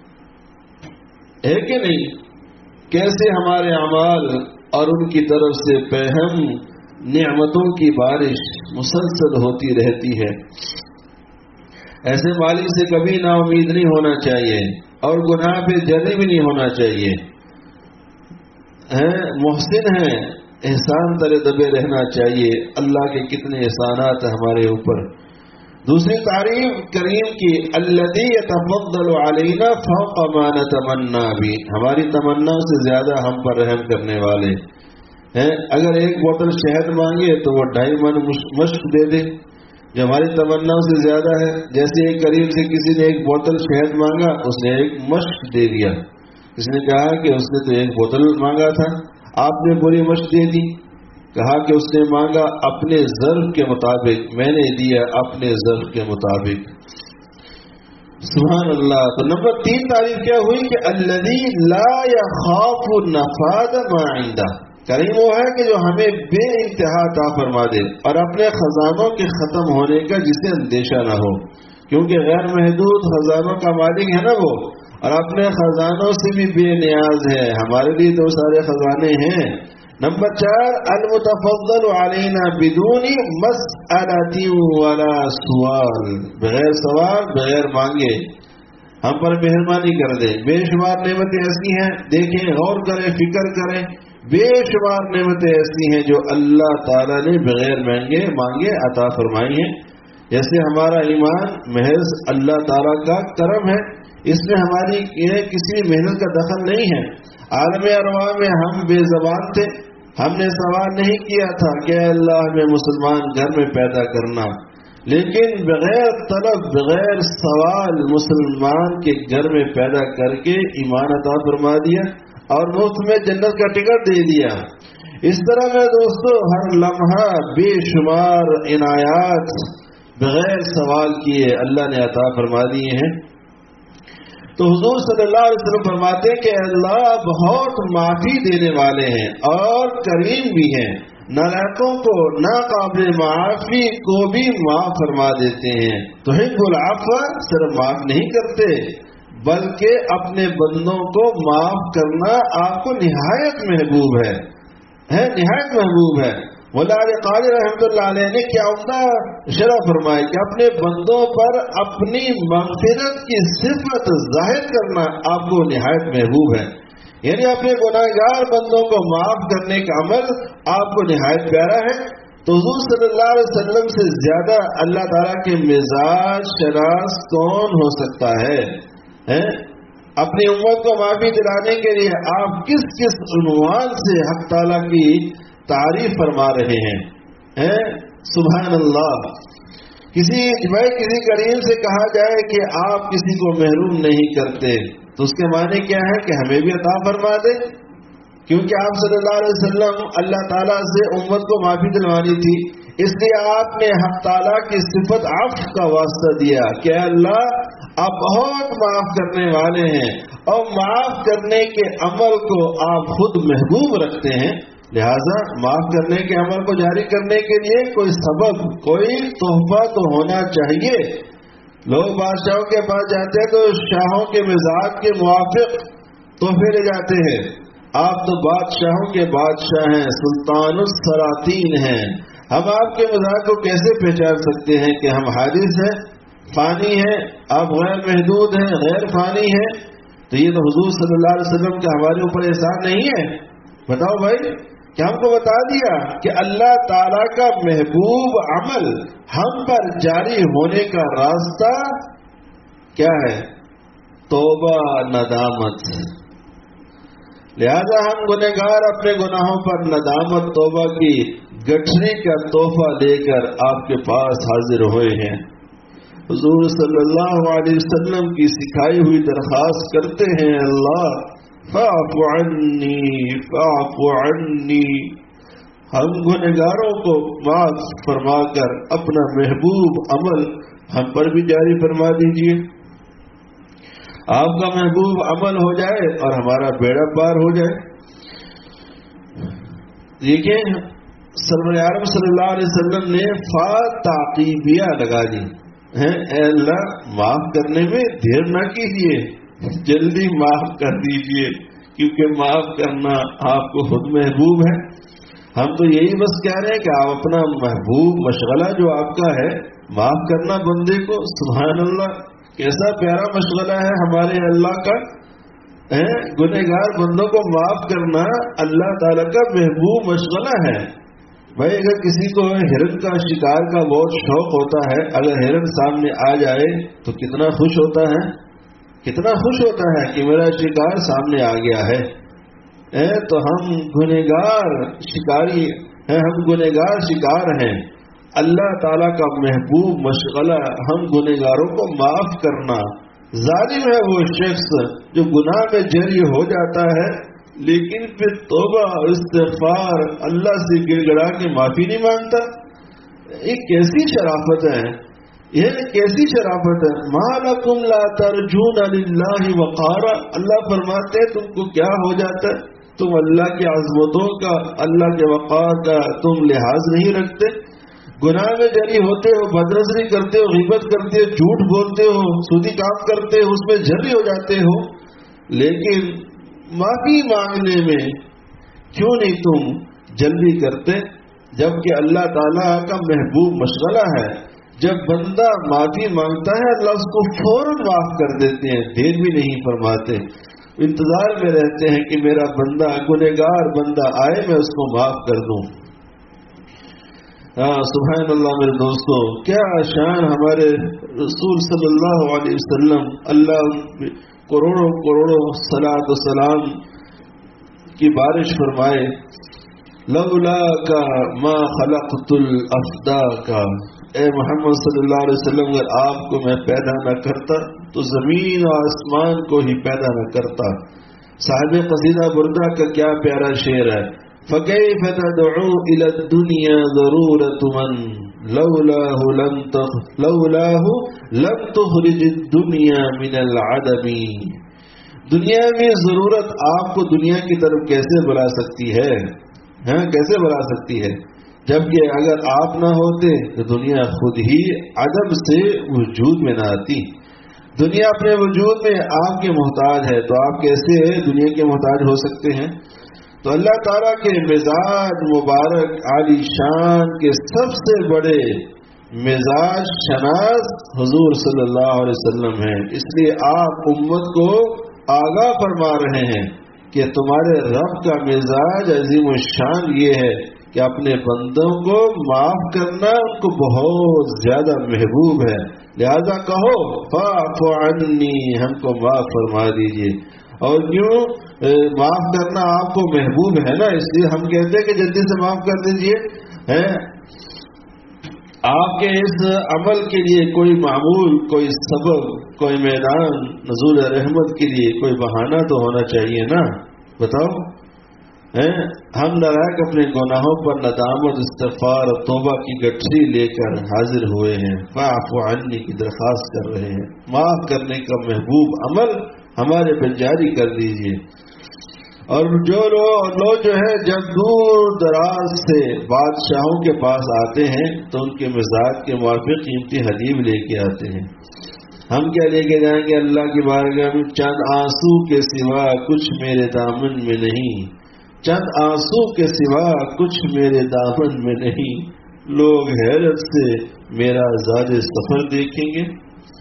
ہے کہ نہیں؟ کیسے ہمارے اعمال اور ان کی طرف سے پہم نعمتوں کی بارش مسلسل ہوتی رہتی ہے. ایسے مالک سے کبھی نا امید نہیں ہونا چاہیے اور گناہ پہ جلدی بھی نہیں ہونا چاہیے. محسن ہیں، احسان ترے دبے رہنا چاہیے. اللہ کے کتنے احسانات ہیں ہمارے اوپر. دوسری تعریف کریم کی الذی یتفضل علینا فوق ما نتمنا بھی، ہماری تمنا سے زیادہ ہم پر رحم کرنے والے ہیں. اگر ایک بوتل شہد مانگے تو وہ ڈھائی من مشق دے دے، جو ہماری تمنا سے زیادہ ہے. جیسے ایک قریب سے کسی نے ایک بوتل شہد مانگا، اس نے ایک مشق دے دیا. اس نے کہا کہ اس نے تو ایک بوتل مانگا تھا، آپ نے پوری مشق دے دی. کہا کہ اس نے مانگا اپنے ظرف کے مطابق، میں نے دیا اپنے ظرف کے مطابق. سبحان اللہ. تو نمبر تین تعریف کیا ہوئی کہ الذی لا یخاف نفاذ ما عنده، کریم وہ ہے کہ جو ہمیں بے انتہا عطا فرما دے اور اپنے خزانوں کے ختم ہونے کا جسے اندیشہ نہ ہو، کیونکہ غیر محدود خزانوں کا مالک ہے نا وہ، اور اپنے خزانوں سے بھی بے نیاز ہے. ہمارے لیے تو سارے خزانے ہیں. نمبر چار المتفضل علینا بدون مسألۃ ولا سوال، بغیر سوال بغیر مانگے ہم پر مہربانی کر دے. بے شمار نعمتیں ایسی ہیں، دیکھیں غور کریں فکر کریں، بے شمار نعمتیں ایسی ہیں جو اللہ تعالیٰ نے بغیر مانگے مانگے عطا فرمائی ہیں. جیسے ہمارا ایمان محض اللہ تعالیٰ کا کرم ہے، اس میں ہماری کسی محنت کا دخل نہیں ہے. عالم ارواح میں ہم بے زبان تھے، ہم نے سوال نہیں کیا تھا کہ اللہ ہمیں مسلمان گھر میں پیدا کرنا، لیکن بغیر طلب بغیر سوال مسلمان کے گھر میں پیدا کر کے ایمان عطا فرما دیا اور مفت میں جنت کا ٹکٹ دے دیا. اس طرح میں دوستو ہر لمحہ بے شمار عنایات بغیر سوال کیے اللہ نے عطا فرما دیے ہیں. تو حضور صلی اللہ علیہ وسلم فرماتے ہیں کہ اللہ بہت معافی دینے والے ہیں اور کریم بھی ہیں، نالائقوں کو ناقابل معافی کو بھی معاف فرما دیتے ہیں. تحب العفو، صرف معاف نہیں کرتے بلکہ اپنے بندوں کو معاف کرنا آپ کو نہایت محبوب ہے ہے نہایت محبوب ہے. مولا علی قاری رحمۃ اللہ علیہ نے کیا عمدہ شرح فرمایا کہ اپنے بندوں پر اپنی مغفرت کی صفت ظاہر کرنا آپ کو نہایت محبوب ہے. یعنی اپنے گناہگار بندوں کو معاف کرنے کا عمل آپ کو نہایت پیارا ہے. تو حضور صلی اللہ علیہ وسلم سے زیادہ اللہ تعالیٰ کے مزاج شناس کون ہو سکتا ہے؟ اپنی امت کو معافی دلانے کے لیے آپ کس کس عنوان سے حق تعالیٰ کی تعریف فرما رہے ہیں. سبحان اللہ. کسی بھائی کسی کریم سے کہا جائے کہ آپ کسی کو محروم نہیں کرتے تو اس کے معنی کیا ہے کہ ہمیں بھی عطا فرما دے. کیونکہ آپ صلی اللہ علیہ وسلم اللہ تعالیٰ سے امت کو معافی دلوانی تھی، اس لیے آپ نے حق تعالیٰ کی صفت عفو کا واسطہ دیا کہ اللہ آپ بہت معاف کرنے والے ہیں، اور معاف کرنے کے عمل کو آپ خود محبوب رکھتے ہیں، لہذا معاف کرنے کے عمل کو جاری کرنے کے لیے کوئی سبب، کوئی تحفہ تو ہونا چاہیے۔ لوگ بادشاہوں کے پاس جاتے ہیں تو شاہوں کے مزاج کے موافق تحفے لے جاتے ہیں، آپ تو بادشاہوں کے بادشاہ ہیں، سلطان السلاطین ہیں، ہم آپ کے مزاج کو کیسے پہچان سکتے ہیں کہ ہم حادث ہیں، فانی ہیں، آپ غیر محدود ہیں، غیر فانی ہیں؟ تو یہ تو حضور صلی اللہ علیہ وسلم کا ہمارے اوپر احسان نہیں ہے؟ بتاؤ بھائی، کہ ہم کو بتا دیا کہ اللہ تعالیٰ کا محبوب عمل ہم پر جاری ہونے کا راستہ کیا ہے؟ توبہ، ندامت۔ لہذا ہم گنہگار اپنے گناہوں پر ندامت، توبہ کی گٹھری کا تحفہ لے کر آپ کے پاس حاضر ہوئے ہیں۔ حضور صلی اللہ علیہ وسلم کی سکھائی ہوئی درخواست کرتے ہیں، اللہ فاعف عنی فاعف عنی، ہم گنہگاروں کو معاف فرما کر اپنا محبوب عمل ہم پر بھی جاری فرما دیجیے۔ آپ کا محبوب عمل ہو جائے اور ہمارا بیڑا پار ہو جائے۔ دیکھیں، سرور عالم صلی اللہ علیہ وسلم نے فا تعقیبیہ لگا دی ہے، اے اللہ معاف کرنے میں دیر نہ کیجیے، جلدی معاف کر دیجیے، کیونکہ معاف کرنا آپ کو خود محبوب ہے۔ ہم تو یہی بس کہہ رہے ہیں کہ آپ اپنا محبوب مشغلہ جو آپ کا ہے معاف کرنا بندے کو، سبحان اللہ کیسا پیارا مشغلہ ہے ہمارے اللہ کا، گنہگار بندوں کو معاف کرنا اللہ تعالیٰ کا محبوب مشغلہ ہے۔ بھائی اگر کسی کو ہرن کا شکار کا بہت شوق ہوتا ہے، اگر ہرن سامنے آ جائے تو کتنا خوش ہوتا ہے، کتنا خوش ہوتا ہے کہ میرا شکار سامنے آ گیا ہے۔ اے تو ہم گنہگار شکاری ہیں، ہم گنہگار شکار ہیں، اللہ تعالیٰ کا محبوب مشغلہ ہم گنہگاروں کو معاف کرنا۔ ظالم ہے وہ شخص جو گناہ میں جری ہو جاتا ہے لیکن پھر توبہ استغفار اللہ سے گر گڑا کے معافی نہیں مانگتا۔ یہ کیسی شرافت ہے، یہ کیسی شرافت ہے۔ ما لکم لا ترجون للہ وقارا، اللہ فرماتے ہیں تم کو کیا ہو جاتا ہے، تم اللہ کی عظمتوں کا، اللہ کے وقار کا تم لحاظ نہیں رکھتے، گناہ میں جری ہوتے ہو، بدنظری کرتے ہو، غیبت کرتے ہو، جھوٹ بولتے ہو، سودی کام کرتے ہو، اس میں جری ہو جاتے ہو، لیکن معافی مانگنے میں کیوں نہیں تم جلدی کرتے؟ جبکہ اللہ تعالیٰ کا محبوب مشغلہ ہے، جب بندہ معافی مانگتا ہے اللہ اس کو فوراً معاف کر دیتے ہیں، دیر بھی نہیں فرماتے، انتظار میں رہتے ہیں کہ میرا بندہ گنہگار بندہ آئے میں اس کو معاف کر دوں۔ ہاں سبحان اللہ میرے دوستو، کیا شان ہمارے رسول صلی اللہ علیہ وسلم، اللہ کروڑوں کروڑوں صلاۃ و سلام کی بارش فرمائے۔ لولا کا ما خلقت الافدا کا، اے محمد صلی اللہ علیہ وسلم اگر آپ کو میں پیدا نہ کرتا تو زمین و آسمان کو ہی پیدا نہ کرتا۔ صاحب قصیدہ بردہ کا کیا پیارا شعر ہے، فَكَيْفَ تَدْعُو إِلَى الدُّنْيَا ضَرُورَةُ مَنْ لَوْلَاهُ لَمْ تَخْ لَوْلَاهُ لَمْ تُخْرِجِ الدُّنْيَا مِنَ الْعَدَمِ، دنیا میں ضرورت آپ کو دنیا کی طرف کیسے بلا سکتی ہے، ہاں کیسے بلا سکتی ہے، جبکہ اگر آپ نہ ہوتے تو دنیا خود ہی عدم سے وجود میں نہ آتی۔ دنیا اپنے وجود میں آپ کے محتاج ہے، تو آپ کیسے دنیا کے محتاج ہو سکتے ہیں؟ تو اللہ تعالیٰ کے مزاج مبارک عالی شان کے سب سے بڑے مزاج شناس حضور صلی اللہ علیہ وسلم ہیں، اس لیے آپ امت کو آگاہ فرما رہے ہیں کہ تمہارے رب کا مزاج عظیم الشان یہ ہے کہ اپنے بندوں کو معاف کرنا ان کو بہت زیادہ محبوب ہے، لہذا کہو فاعف عنی، ہم کو معاف فرما دیجیے۔ اور کیوں معاف کرنا آپ کو محبوب ہے نا، اس لیے ہم کہتے ہیں کہ جلدی سے معاف کر دیجیے۔ آپ کے اس عمل کے لیے کوئی معمول، کوئی سبب، کوئی میدان نزول رحمت کے لیے کوئی بہانہ تو ہونا چاہیے نا، بتاؤ۔ ہم نالاک اپنے گناہوں پر ندامت، استغفار اور توبہ کی گٹھری لے کر حاضر ہوئے ہیں، فاعف عنی کی درخواست کر رہے ہیں، معاف کرنے کا محبوب عمل ہمارے پر جاری کر دیجیے۔ اور جو لوگ لوگ جو ہے جب دور دراز سے بادشاہوں کے پاس آتے ہیں تو ان کے مزاج کے موافق قیمتی حلیب لے کے آتے ہیں، ہم کیا لے کے جائیں گے اللہ کی بارگاہ میں؟ چند آنسو کے سوا کچھ میرے دامن میں نہیں، چند آنسو کے سوا کچھ میرے دامن میں نہیں، لوگ حیرت سے میرا زاد سفر دیکھیں گے۔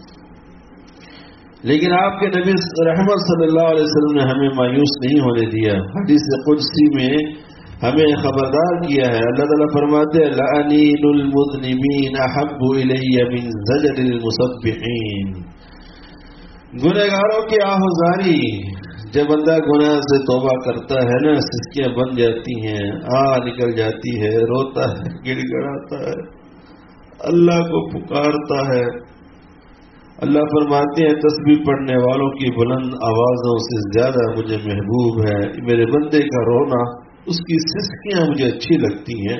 لیکن آپ کے نبی رحمت صلی اللہ علیہ وسلم نے ہمیں مایوس نہیں ہونے دیا۔ حدیث قدسی میں ہمیں خبردار کیا ہے، اللہ تعالیٰ فرماتے ہیں لَأَنِينُ الْمُذْنِبِينَ أَحَبُّ إِلَيَّ مِنْ زَجْرِ الْمُسَبِّحِينَ۔ گنہگاروں کی آہوزاری، جب بندہ گناہ سے توبہ کرتا ہے نا، سسکیاں بن جاتی ہیں، آہ نکل جاتی ہے، روتا ہے، گڑ گڑاتا ہے، اللہ کو پکارتا ہے۔ اللہ فرماتے ہیں تسبیح پڑھنے والوں کی بلند آوازوں سے زیادہ مجھے محبوب ہے میرے بندے کا رونا، اس کی سسکیاں مجھے اچھی لگتی ہیں۔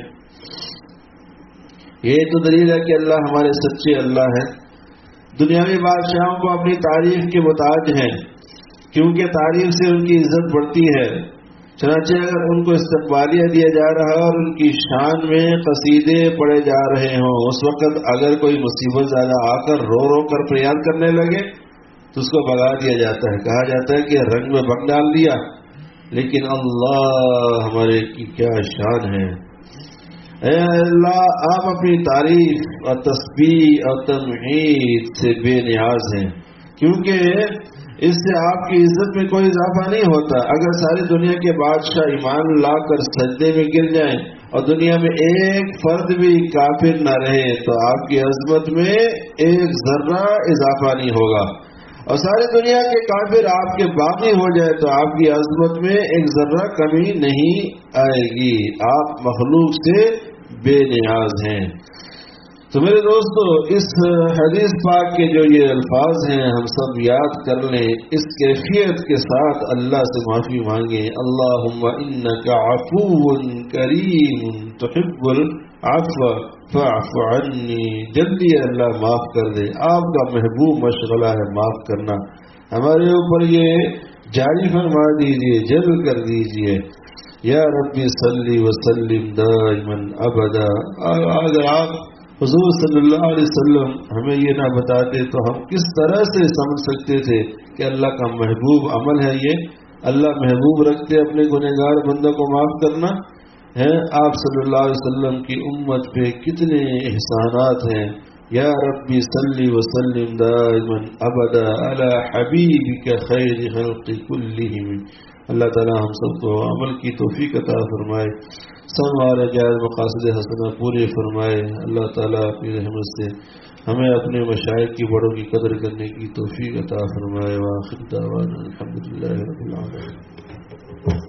یہ تو دلیل ہے کہ اللہ ہمارے سچے اللہ ہیں۔ دنیاوی بادشاہوں کو اپنی تعریف کے محتاج ہیں، کیونکہ تعریف سے ان کی عزت بڑھتی ہے۔ چنانچہ اگر ان کو استقبالیہ دیا جا رہا ہے اور ان کی شان میں قصیدے پڑھے جا رہے ہوں، اس وقت اگر کوئی مصیبت زیادہ آ کر رو رو کر فریاد کرنے لگے تو اس کو بھگا دیا جاتا ہے، کہا جاتا ہے کہ رنگ میں بھنگ ڈال دیا۔ لیکن اللہ ہمارے کی کیا شان ہے۔ اے اللہ، آپ اپنی تعریف اور تسبیح اور تمجید سے بے نیاز ہیں، کیونکہ اس سے آپ کی عزت میں کوئی اضافہ نہیں ہوتا۔ اگر ساری دنیا کے بادشاہ ایمان لا کر سجدے میں گر جائیں اور دنیا میں ایک فرد بھی کافر نہ رہے تو آپ کی عظمت میں ایک ذرہ اضافہ نہیں ہوگا، اور ساری دنیا کے کافر آپ کے باقی ہو جائے تو آپ کی عظمت میں ایک ذرہ کمی نہیں آئے گی۔ آپ مخلوق سے بے نیاز ہیں۔ تو میرے دوستو، اس حدیث پاک کے جو یہ الفاظ ہیں ہم سب یاد کر لیں، اس کیفیت کے ساتھ اللہ سے معافی مانگیں۔ اللہم انک عفو کریم تحب العفو فاعف عنی۔ جلدی اللہ معاف کر دے، آپ کا محبوب مشغلہ ہے معاف کرنا، ہمارے اوپر یہ جاری فرما دیجئے، جلد کر دیجئے۔ یا ربی صلی وسلم دائما ابدا۔ اگر آپ حضور صلی اللہ علیہ وسلم ہمیں یہ نہ بتاتے تو ہم کس طرح سے سمجھ سکتے تھے کہ اللہ کا محبوب عمل ہے یہ؟ اللہ محبوب رکھتے اپنے گنہگار بندوں کو معاف کرنا ہے۔ آپ صلی اللہ علیہ وسلم کی امت پہ کتنے احسانات ہیں۔ یا ربی صلی وسلم دائما ابدا علی حبیبک خیر خلق کلہم۔ اللہ تعالی ہم سب کو عمل کی توفیق عطا فرمائے، سب ہمارے جائز مقاصد حسنہ پورے فرمائے۔ اللہ تعالیٰ اپنی رحمت سے ہمیں اپنے مشائخ کی بڑوں کی قدر کرنے کی توفیق عطا فرمائے۔ وآخر دعوانا الحمدللہ رب العالمین۔